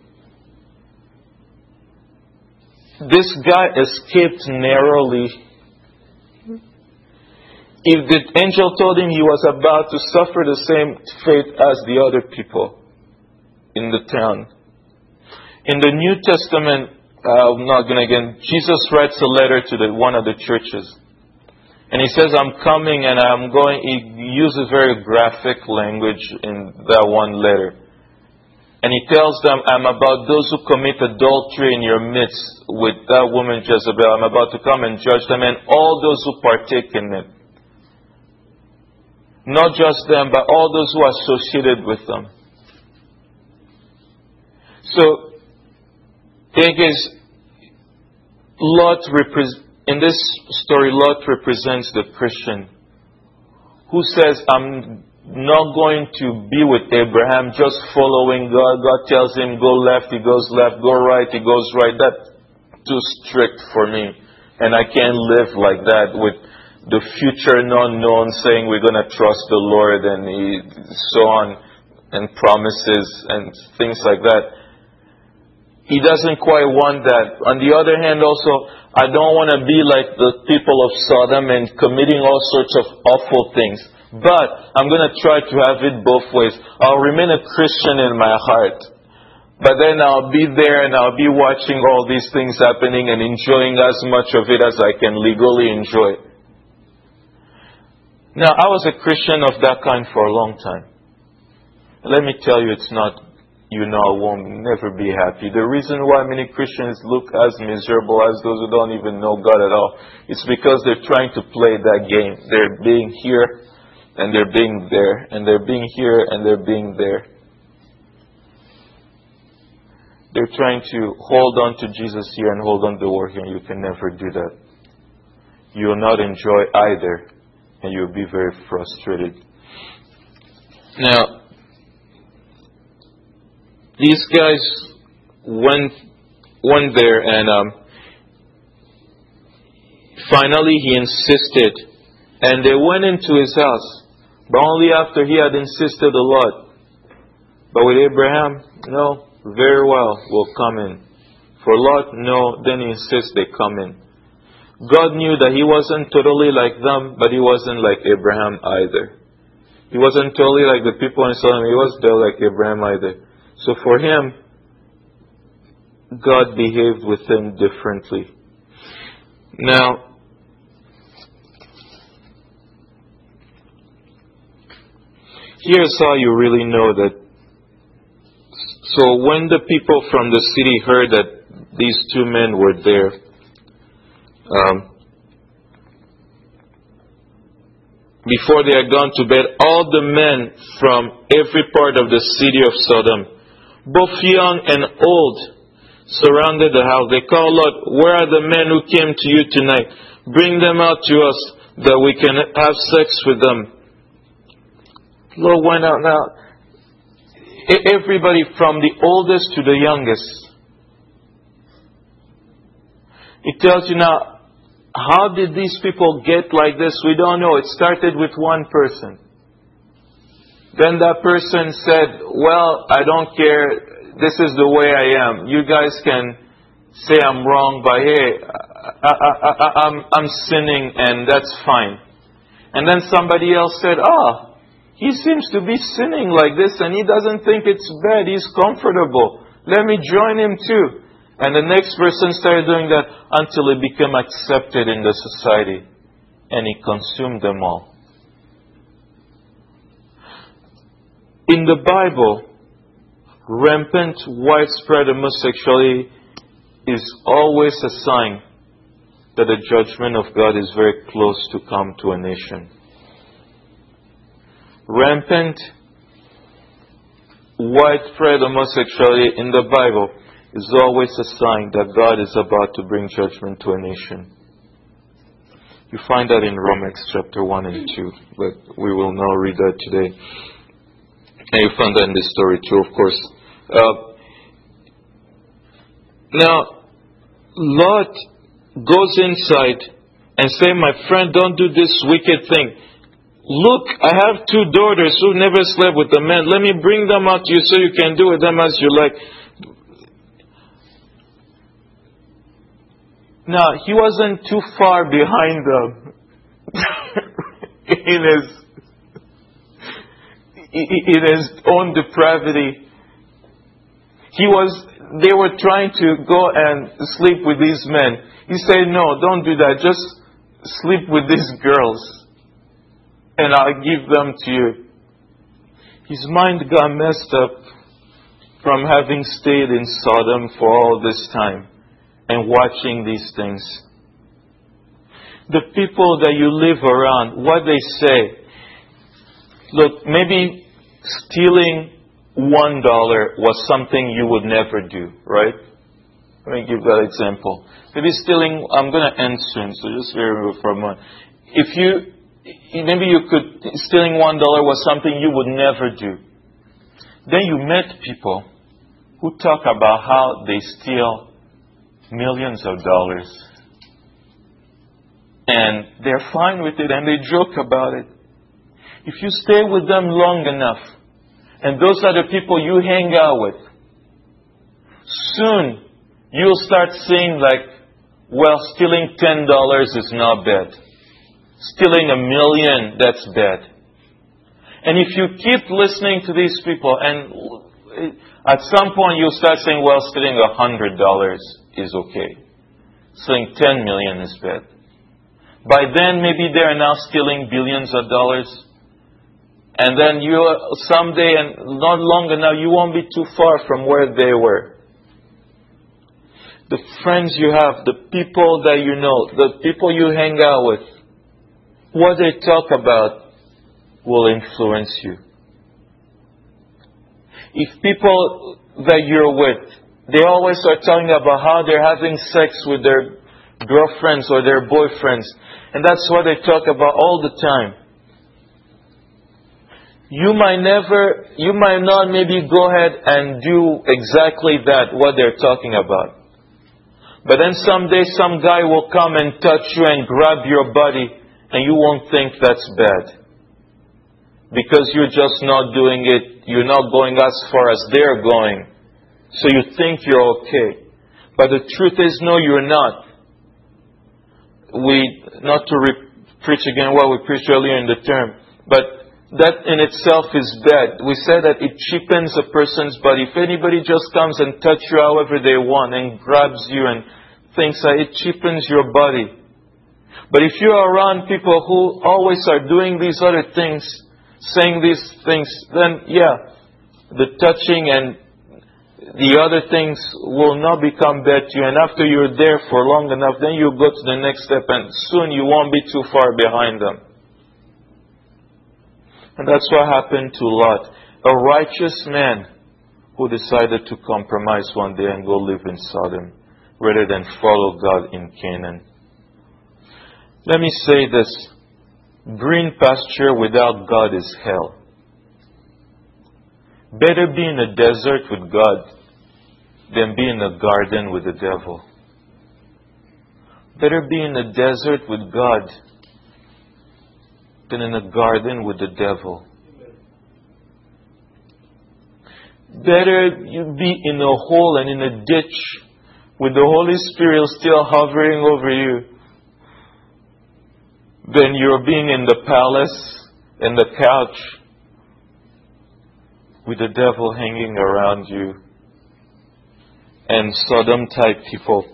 This guy escaped narrowly. If the angel told him he was about to suffer the same fate as the other people in the town. In the New Testament, uh, I'm not going to again, Jesus writes a letter to the, one of the churches. And he says, I'm coming and I'm going, he uses very graphic language in that one letter. And he tells them, I'm about those who commit adultery in your midst with that woman Jezebel. I'm about to come and judge them and all those who partake in it. Not just them, but all those who are associated with them. So, thing is, Lot represents, in this story, Lot represents the Christian who says, I'm not going to be with Abraham just following God. God tells him, go left, he goes left, go right, he goes right. That's too strict for me. And I can't live like that with the future not known, saying we're going to trust the Lord and he, so on, and promises and things like that. He doesn't quite want that. On the other hand, also, I don't want to be like the people of Sodom and committing all sorts of awful things. But I'm going to try to have it both ways. I'll remain a Christian in my heart. But then I'll be there and I'll be watching all these things happening and enjoying as much of it as I can legally enjoy. Now, I was a Christian of that kind for a long time. Let me tell you, it's not... You know, won't never be happy. The reason why many Christians look as miserable as those who don't even know God at all, it's because they're trying to play that game. They're being here, and they're being there, and they're being here, and they're being there. They're trying to hold on to Jesus here and hold on to the Word here, and you can never do that. You will not enjoy either, and you'll be very frustrated. Now, these guys went went there and um, finally he insisted. And they went into his house. But only after he had insisted a lot. But with Abraham, no, very well, we'll come in. For Lot, no, then he insists they come in. God knew that he wasn't totally like them, but he wasn't like Abraham either. He wasn't totally like the people in Sodom, he wasn't totally like Abraham either. So for him, God behaved with him differently. Now, here's how you really know that. So when the people from the city heard that these two men were there, um, before they had gone to bed, all the men from every part of the city of Sodom, both young and old, surrounded the house. They called Lot, "Where are the men who came to you tonight? Bring them out to us that we can have sex with them." Lot went out. Now, everybody from the oldest to the youngest. It tells you now, how did these people get like this? We don't know. It started with one person. Then that person said, "Well, I don't care. This is the way I am. You guys can say I'm wrong, but hey, I, I, I, I'm, I'm sinning and that's fine." And then somebody else said, "Ah, he seems to be sinning like this and he doesn't think it's bad. He's comfortable. Let me join him too." And the next person started doing that until it became accepted in the society. And he consumed them all. In the Bible, rampant, widespread homosexuality is always a sign that the judgment of God is very close to come to a nation. Rampant, widespread homosexuality in the Bible is always a sign that God is about to bring judgment to a nation. You find that in Romans chapter one and two, but we will not read that today. And you find that in this story too, of course. Uh, now, Lot goes inside and says, "My friend, don't do this wicked thing. Look, I have two daughters who never slept with a man. Let me bring them out to you so you can do with them as you like." Now, he wasn't too far behind them in his in his own depravity. He was, they were trying to go and sleep with these men. He said, "No, don't do that. Just sleep with these girls and I'll give them to you." His mind got messed up from having stayed in Sodom for all this time and watching these things. The people that you live around, what they say. Look, maybe stealing one dollar was something you would never do, right? Let me give that example. Maybe stealing, I'm going to end soon, so just bear with me for a moment. If you, maybe you could, stealing one dollar was something you would never do. Then you met people who talk about how they steal millions of dollars. And they're fine with it and they joke about it. If you stay with them long enough, and those are the people you hang out with, soon you'll start saying like, well, stealing ten dollars is not bad. Stealing a million, that's bad. And if you keep listening to these people, and at some point you'll start saying, well, stealing a hundred dollars is okay. Stealing ten million is bad. By then, maybe they're now stealing billions of dollars. And then you, someday, and not long enough, you won't be too far from where they were. The friends you have, the people that you know, the people you hang out with, what they talk about will influence you. If people that you're with, they always are telling about how they're having sex with their girlfriends or their boyfriends, and that's what they talk about all the time. You might never, you might not maybe go ahead and do exactly that, what they're talking about. But then someday some guy will come and touch you and grab your body and you won't think that's bad. Because you're just not doing it, you're not going as far as they're going. So you think you're okay. But the truth is, no, you're not. We, not to re- preach again what we preached earlier in the term, but that in itself is bad. We said that it cheapens a person's body. If anybody just comes and touches you however they want and grabs you and thinks that it cheapens your body. But if you're around people who always are doing these other things, saying these things, then yeah, the touching and the other things will not become bad to you. And after you're there for long enough, then you go to the next step and soon you won't be too far behind them. And that's what happened to Lot. A righteous man who decided to compromise one day and go live in Sodom rather than follow God in Canaan. Let me say this. Green pasture without God is hell. Better be in a desert with God than be in a garden with the devil. Better be in a desert with God than in a garden with the devil. Better you be in a hole and in a ditch with the Holy Spirit still hovering over you than you're being in the palace, in the couch, with the devil hanging around you and Sodom type people.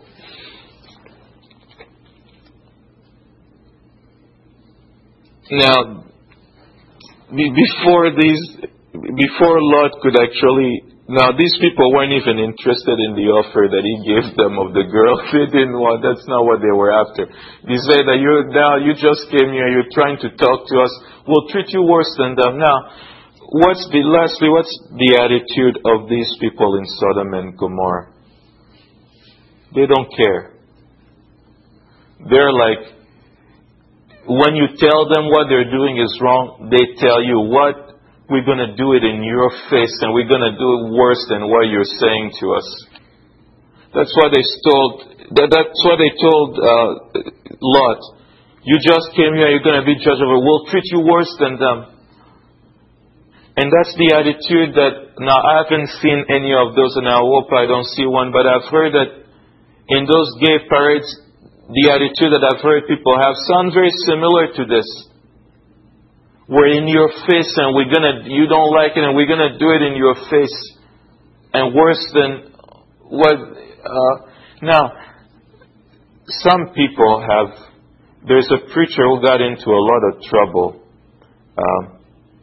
Now, be- before these, before Lot could actually, now these people weren't even interested in the offer that he gave them of the girl. They didn't want, that's not what they were after. They say that you now, you just came here, you're trying to talk to us, we'll treat you worse than them. Now, what's the, lastly, what's the attitude of these people in Sodom and Gomorrah? They don't care. They're like, when you tell them what they're doing is wrong, they tell you, what? We're going to do it in your face and we're going to do it worse than what you're saying to us. That's what they told, that, that's what they told uh, Lot. You just came here, you're going to be judge over. We'll treat you worse than them. And that's the attitude that, now I haven't seen any of those and I hope I don't see one, but I've heard that in those gay parades, the attitude that I've heard people have sounds very similar to this. We're in your face and we're gonna, you don't like it and we're gonna do it in your face. And worse than what, uh, now, some people have, there's a preacher who got into a lot of trouble um,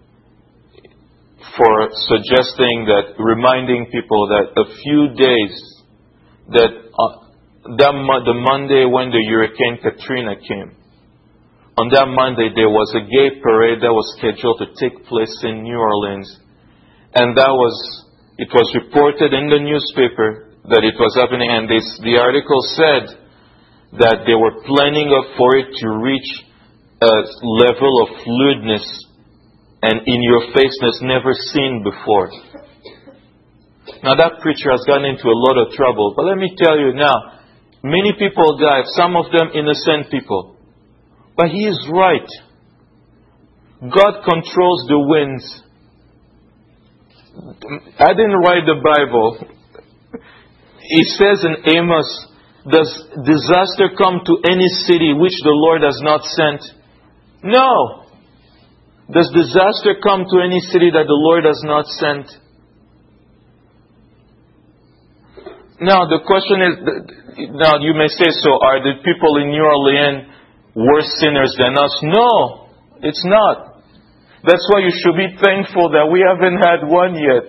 for suggesting that, reminding people that a few days, that uh, that mo- the Monday when the Hurricane Katrina came, on that Monday, there was a gay parade that was scheduled to take place in New Orleans. And that was, it was reported in the newspaper that it was happening. And this, the article said that they were planning for it to reach a level of lewdness and in-your-faceness never seen before. Now that preacher has gotten into a lot of trouble. But let me tell you now, many people died, some of them innocent people. But he is right. God controls the winds. I didn't write the Bible. It says in Amos, does disaster come to any city which the Lord has not sent? No. Does disaster come to any city that the Lord has not sent? Now the question is, now you may say, so are the people in New Orleans worse sinners than us? No, it's not. That's why you should be thankful that we haven't had one yet.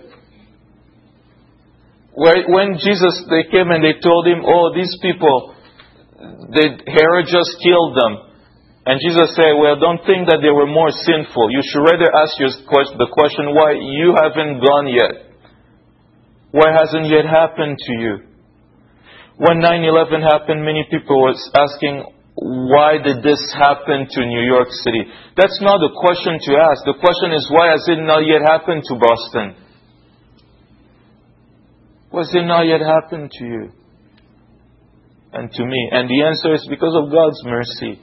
When Jesus, they came and they told him, oh, these people, they, Herod just killed them. And Jesus said, well, don't think that they were more sinful. You should rather ask yourself the question, why you haven't gone yet? Why hasn't yet happened to you? When nine eleven happened, many people were asking, why did this happen to New York City? That's not the question to ask. The question is, why has it not yet happened to Boston? Why has it not yet happened to you? And to me? And the answer is because of God's mercy.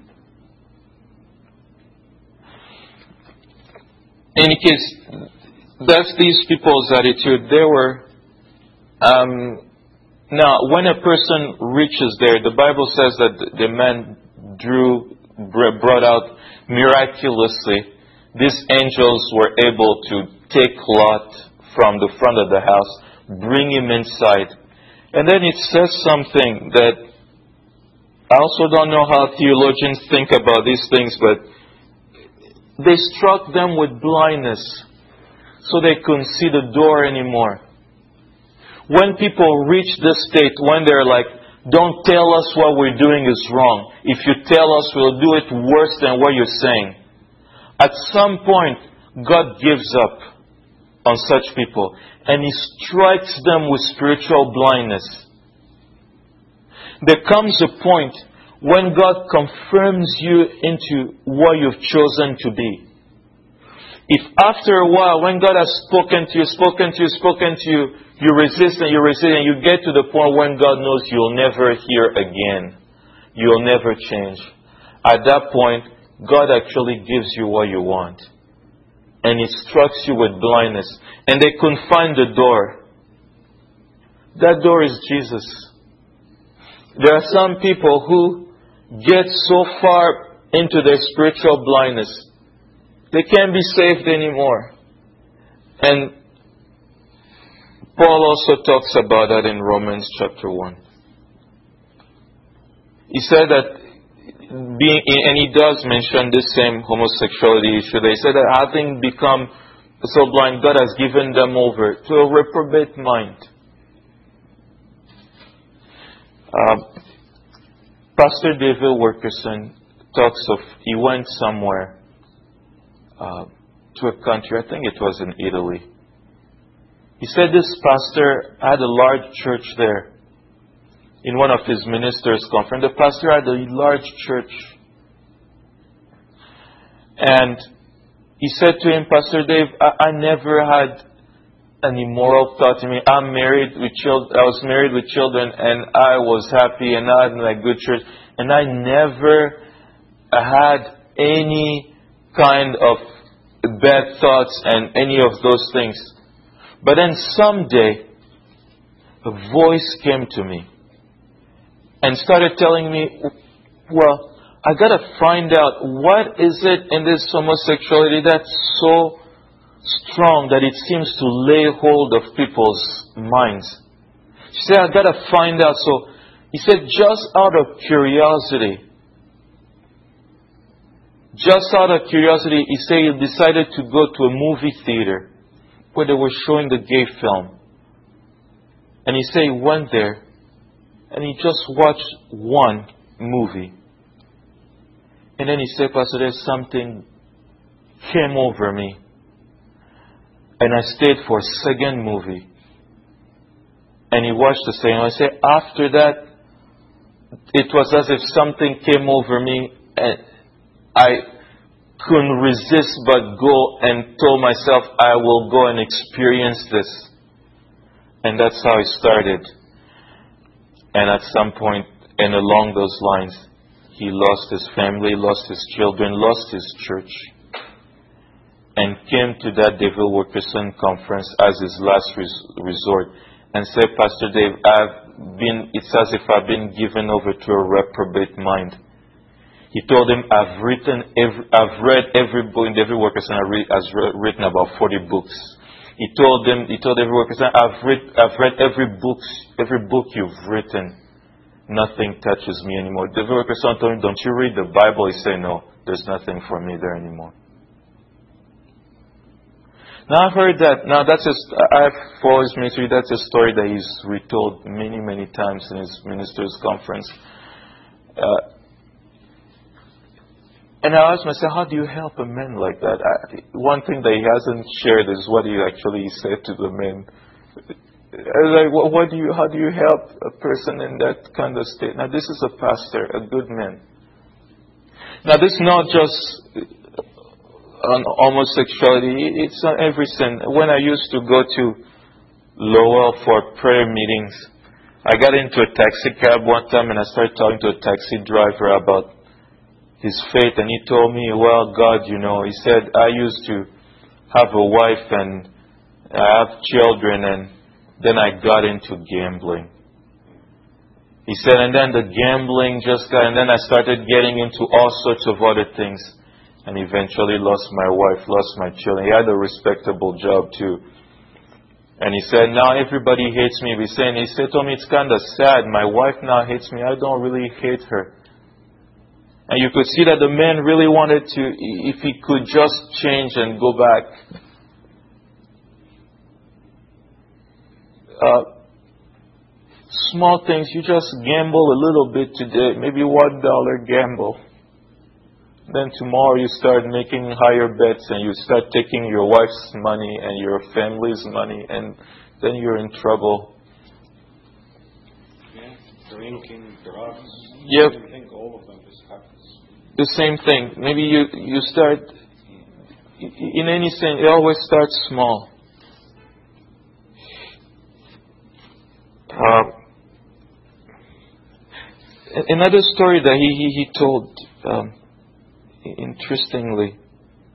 In any case, that's these people's attitude. They were, um, now, when a person reaches there, the Bible says that the man drew, brought out miraculously. These angels were able to take Lot from the front of the house, bring him inside. And then it says something that I also don't know how theologians think about these things, but they struck them with blindness so they couldn't see the door anymore. When people reach this state, when they're like, don't tell us what we're doing is wrong. If you tell us, we'll do it worse than what you're saying. At some point, God gives up. on such people, and He strikes them with spiritual blindness. There comes a point when God confirms you into what you've chosen to be. If after a while, when God has spoken to you, spoken to you, spoken to you, you resist and you resist and you get to the point when God knows you'll never hear again. You'll never change. At that point, God actually gives you what you want. And He strikes you with blindness. And they couldn't find the door. That door is Jesus. There are some people who get so far into their spiritual blindness, they can't be saved anymore. And Paul also talks about that in Romans chapter one. He said that, being, and he does mention this same homosexuality issue. They said that having become so blind, God has given them over to a reprobate mind. Uh, Pastor David Wilkerson talks of, he went somewhere uh, to a country, I think it was in Italy. He said this pastor had a large church there. In one of his ministers' conference, the pastor had a large church. And he said to him, Pastor Dave, I, I never had an immoral thought in me. I'm married with children. I was married with children, and I was happy, and I had a good church, and I never had any kind of bad thoughts and any of those things. But then someday, a voice came to me and started telling me, well, I got to find out what is it in this homosexuality that's so strong that it seems to lay hold of people's minds. She said, I got to find out. So he said, just out of curiosity, just out of curiosity, he said he decided to go to a movie theater where they were showing the gay film. And he said he went there and he just watched one movie. And then he said, Pastor, there's something came over me. And I stayed for a second movie. And he watched the second. I said, after that, it was as if something came over me and I couldn't resist but go and told myself, I will go and experience this. And that's how it started. And at some point, and along those lines, he lost his family, lost his children, lost his church, and came to that David Wilkerson conference as his last res- resort and said, Pastor Dave, I've been, it's as if I've been given over to a reprobate mind. He told him, I've written, every, I've read every book, and David Wilkerson has written about forty books. He told them, he told David Wilkerson, I've read, I've read every book, every book you've written. Nothing touches me anymore. David Wilkerson told him, don't you read the Bible? He said, no, there's nothing for me there anymore. Now I've heard that, now that's just, I've followed his ministry, that's a story that he's retold many, many times in his ministers' conference. Uh, And I asked myself, how do you help a man like that? I, one thing that he hasn't shared is what he actually said to the men. I was like, well, what do you, how do you help a person in that kind of state? Now, this is a pastor, a good man. Now, this is not just on homosexuality. It's on every sin. When I used to go to Lowell for prayer meetings, I got into a taxi cab one time and I started talking to a taxi driver about his faith, and he told me, well, God, you know, he said, I used to have a wife and I have children, and then I got into gambling. He said, and then the gambling just got, and then I started getting into all sorts of other things, and eventually lost my wife, lost my children. He had a respectable job too. And he said, now everybody hates me. He said, he said to me, it's kind of sad. My wife now hates me. I don't really hate her. And you could see that the man really wanted to, if he could just change and go back. Uh, small things, you just gamble a little bit today, maybe one dollar gamble. Then tomorrow you start making higher bets and you start taking your wife's money and your family's money, and then you're in trouble. Yeah, drinking, drugs. Yep. I think all of them is happens. The same thing. Maybe you, you start, in anything, it always starts small. Uh, another story that he, he, he told, um, interestingly,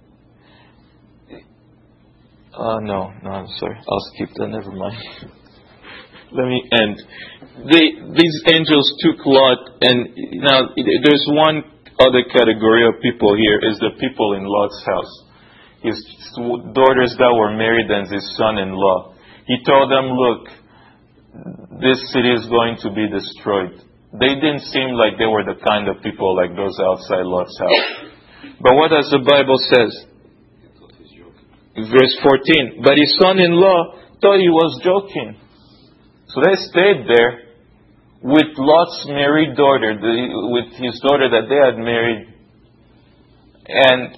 uh, no, no, I'm sorry, I'll skip that, never mind. Let me end. They, these angels took Lot, and now there's one other category of people here, is the people in Lot's house. His daughters that were married and his son-in-law. He told them, look, this city is going to be destroyed. They didn't seem like they were the kind of people like those outside Lot's house. But what does the Bible says? Verse fourteen. But his son-in-law thought he was joking. So they stayed there with Lot's married daughter, the, with his daughter that they had married. And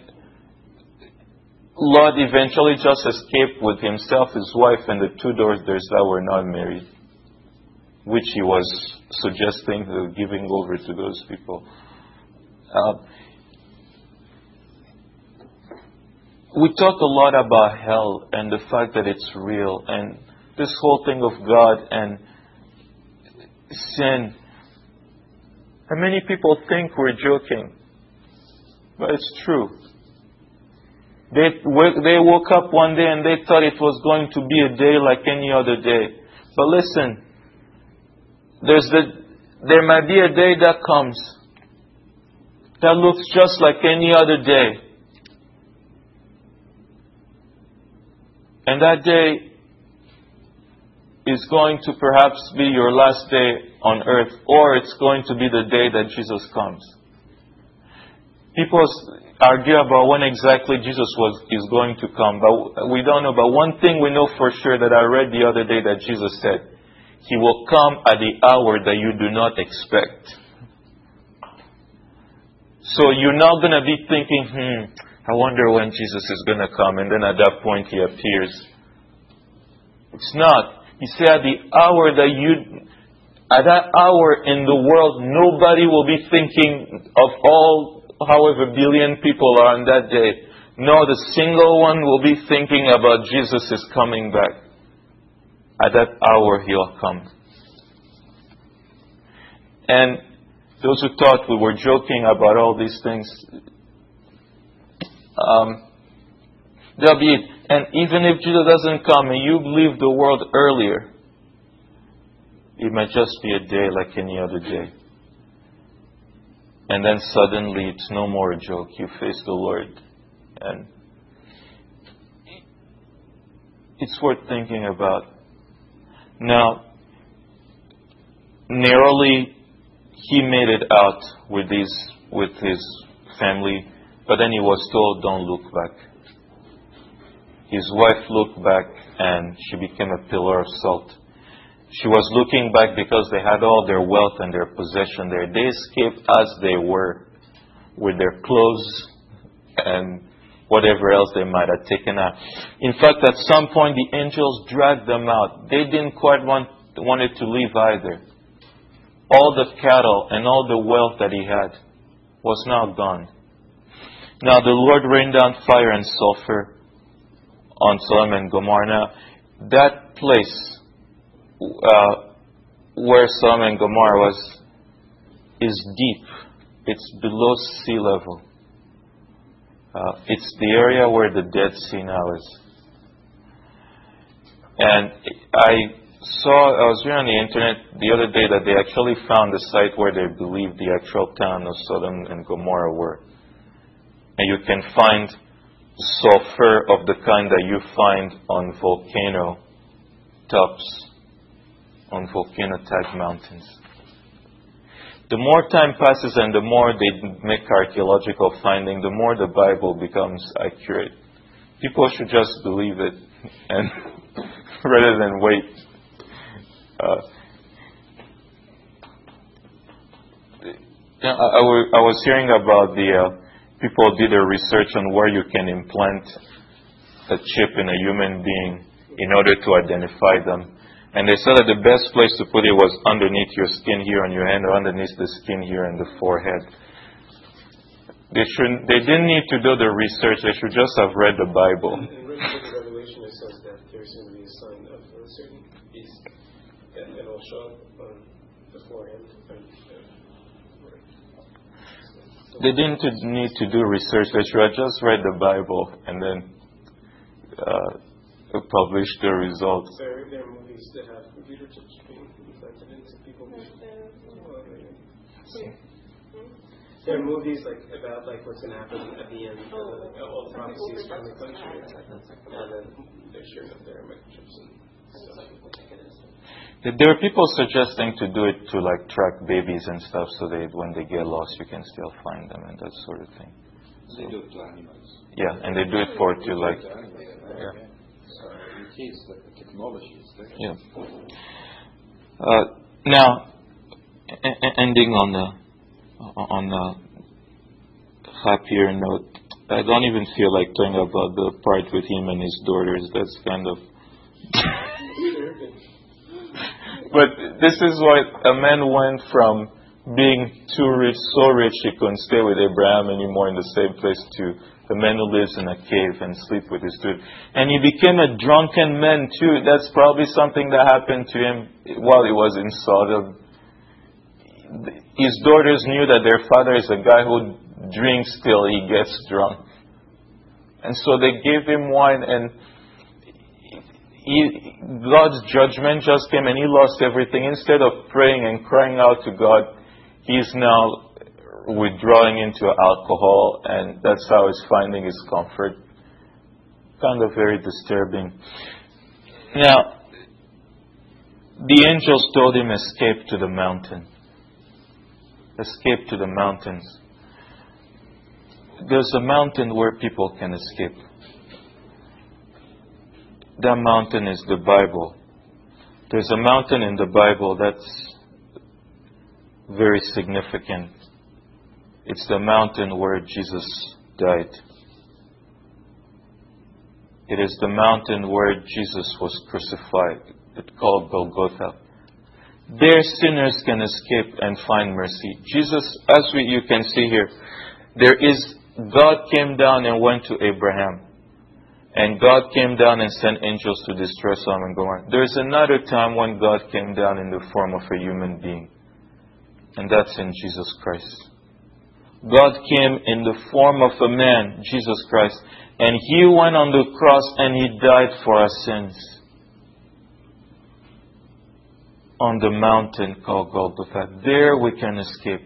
Lot eventually just escaped with himself, his wife, and the two daughters that were not married, which he was suggesting the giving over to those people. Uh, we talk a lot about hell and the fact that it's real, and this whole thing of God and sin. And many people think we're joking, but it's true. They, they woke up one day and they thought it was going to be a day like any other day. But listen, there's the, there might be a day that comes that looks just like any other day. And that day is going to perhaps be your last day on earth, or it's going to be the day that Jesus comes. People argue about when exactly Jesus was is going to come, but we don't know. But one thing we know for sure that I read the other day that Jesus said, He will come at the hour that you do not expect. So you're not going to be thinking, hmm, I wonder when Jesus is going to come, and then at that point He appears. It's not. He said at the hour that you, at that hour in the world, nobody will be thinking of all however billion people are on that day. No, the single one will be thinking about Jesus is coming back. At that hour He'll come. And those who thought we were joking about all these things, um, there'll be it. And even if Jesus doesn't come and you leave the world earlier, it might just be a day like any other day. And then suddenly it's no more a joke. You face the Lord. And it's worth thinking about. Now, narrowly, he made it out with his, with his family, but then he was told, don't look back. His wife looked back and she became a pillar of salt. She was looking back because they had all their wealth and their possession there. They escaped as they were, with their clothes and whatever else they might have taken out. In fact, at some point the angels dragged them out. They didn't quite want wanted to leave either. All the cattle and all the wealth that he had was now gone. Now the Lord rained down fire and sulfur on Sodom and Gomorrah. Now, that place uh, where Sodom and Gomorrah was is deep. It's below sea level. Uh, it's the area where the Dead Sea now is. And I saw, I was here on the internet the other day that they actually found the site where they believe the actual town of Sodom and Gomorrah were. And you can find sulfur of the kind that you find on volcano tops, on volcano-type mountains. The more time passes and the more they make archaeological finding, the more the Bible becomes accurate. People should just believe it, and rather than wait. Uh, I, I, I was hearing about the uh, people did a research on where you can implant a chip in a human being in order to identify them. And they said that the best place to put it was underneath your skin here on your hand or underneath the skin here in the forehead. They shouldn't, they didn't need to do the research. They should just have read the Bible. In the Revelation, it says that there's going to be a sign of a certain beast, and it'll show up on the forehead. And, uh, so, They didn't need to do research. They should have just read the Bible and then uh, publish the results. There, there are movies that have computer chips being implanted into people. There are movies like about like what's going to happen at the end, uh, all the prophecies from the country, and then they're showing up their microchips and stuff. There are people suggesting to do it to like track babies and stuff, so that when they get lost, you can still find them and that sort of thing. They do it to animals. Yeah, and they do it for to like. Yeah. So it is the technology is there. Yeah. Uh, now, e- ending on the. On a happier note, I don't even feel like talking about the part with him and his daughters. That's kind of. But this is why a man went from being too rich, so rich he couldn't stay with Abraham anymore in the same place, to the man who lives in a cave and sleep with his dude. And he became a drunken man too. That's probably something that happened to him while he was in Sodom. His daughters knew that their father is a guy who drinks till he gets drunk. And so they gave him wine, and he, God's judgment just came and he lost everything. Instead of praying and crying out to God, he's now withdrawing into alcohol, and that's how he's finding his comfort. Kind of very disturbing. Now, the angels told him, escape to the mountain. Escape to the mountains. There's a mountain where people can escape. That mountain is the Bible. There's a mountain in the Bible that's very significant. It's the mountain where Jesus died. It is the mountain where Jesus was crucified. It's called Golgotha. There sinners can escape and find mercy. Jesus, as we, you can see here, there is, God came down and went to Abraham. And God came down and sent angels to destroy Sodom and Gomorrah. There is another time when God came down in the form of a human being. And that's in Jesus Christ. God came in the form of a man, Jesus Christ. And He went on the cross and He died for our sins. On the mountain called Golgotha. There we can escape.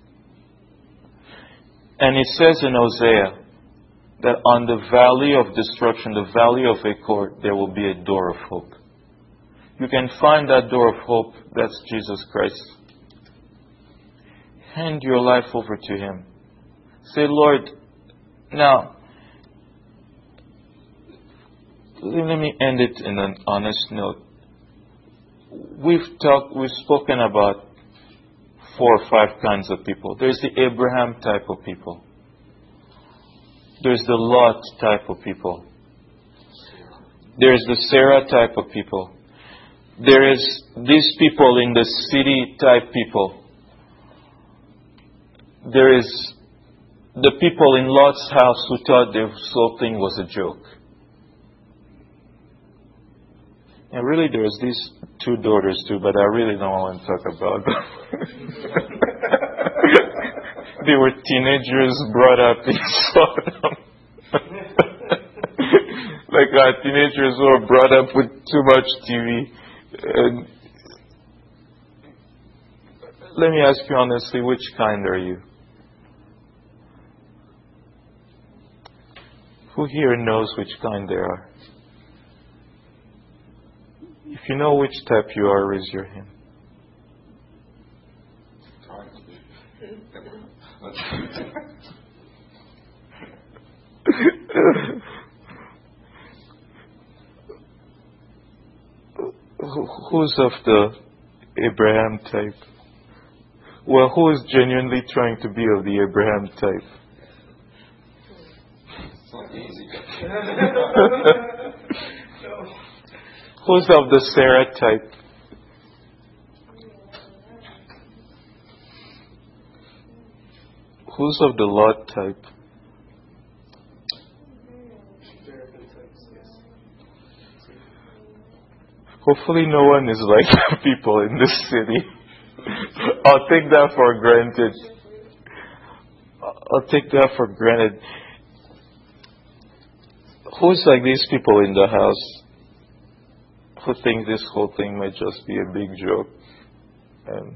And it says in Hosea that on the valley of destruction, the valley of Achor, there will be a door of hope. You can find that door of hope. That's Jesus Christ. Hand your life over to Him. Say, Lord, now, let me end it in an honest note. We've talked, we've spoken about four or five kinds of people. There's the Abraham type of people. There's the Lot type of people. There's the Sarah type of people. There is these people in the city type people. There is the people in Lot's house who thought this whole thing was a joke. And really there's these two daughters too, but I really don't want to talk about them. They were teenagers brought up in Sodom. Like uh, teenagers who were brought up with too much T V. And let me ask you honestly, which kind are you? Who here knows which kind they are? If you know which type you are, raise your hand. Who's of the Abraham type? Well, who is genuinely trying to be of the Abraham type? Who's of the Sarah type? Who's of the Lot type? Hopefully no one is like the people in this city. I'll take that for granted. I'll take that for granted. Who's like these people in the house who think this whole thing might just be a big joke? And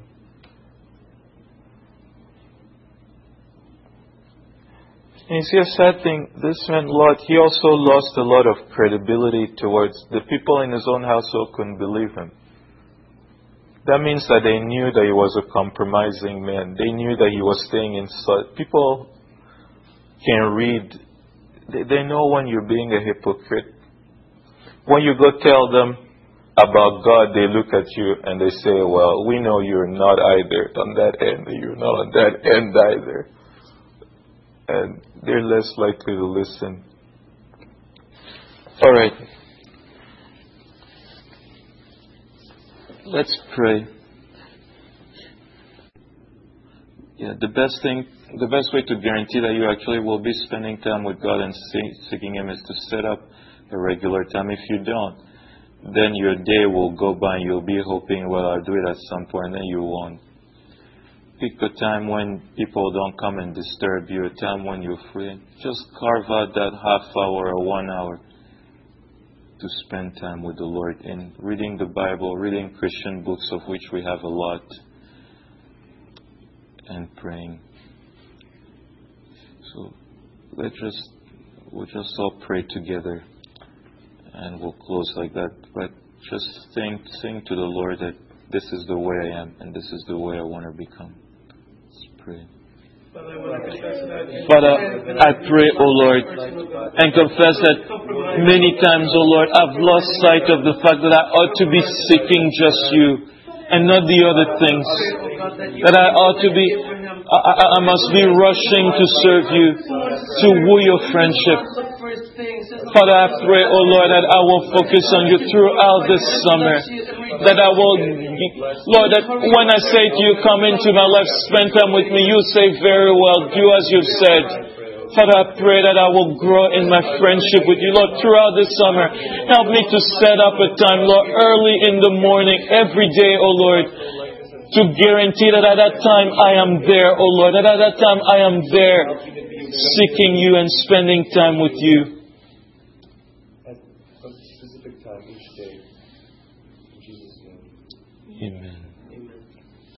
And you see a sad thing, this man Lot, he also lost a lot of credibility towards the people in his own household couldn't believe him. That means that they knew that he was a compromising man. They knew that he was staying inside. People can read. They, they know when you're being a hypocrite. When you go tell them about God, they look at you and they say, well, we know you're not either on that end. You're not on that end either. And they're less likely to listen. All right. Let's pray. Yeah, the best thing, the best way to guarantee that you actually will be spending time with God and see, seeking Him is to set up a regular time. If you don't, then your day will go by and you'll be hoping, well, I'll do it at some point, and then you won't. Pick a time when people don't come and disturb you, a time when you're free. Just carve out that half hour or one hour to spend time with the Lord in reading the Bible, reading Christian books, of which we have a lot, and praying. So let's just we'll just all pray together, and we'll close like that. But just think, sing to the Lord that this is the way I am, and this is the way I want to become. Let's pray. Father, I pray, O Lord, and confess that many times, O Lord, I've lost sight of the fact that I ought to be seeking just you and not the other things. That I ought to be, I, I must be rushing to serve you, to woo your friendship. Father, I pray, O Lord, that I will focus on you throughout this summer. That I will, Lord, that when I say to you, come into my life, spend time with me, you say very well, do as you've said. Father, I pray that I will grow in my friendship with you, Lord, throughout this summer. Help me to set up a time, Lord, early in the morning, every day, O Lord, to guarantee that at that time I am there, O Lord, that at that time I am there seeking you and spending time with you.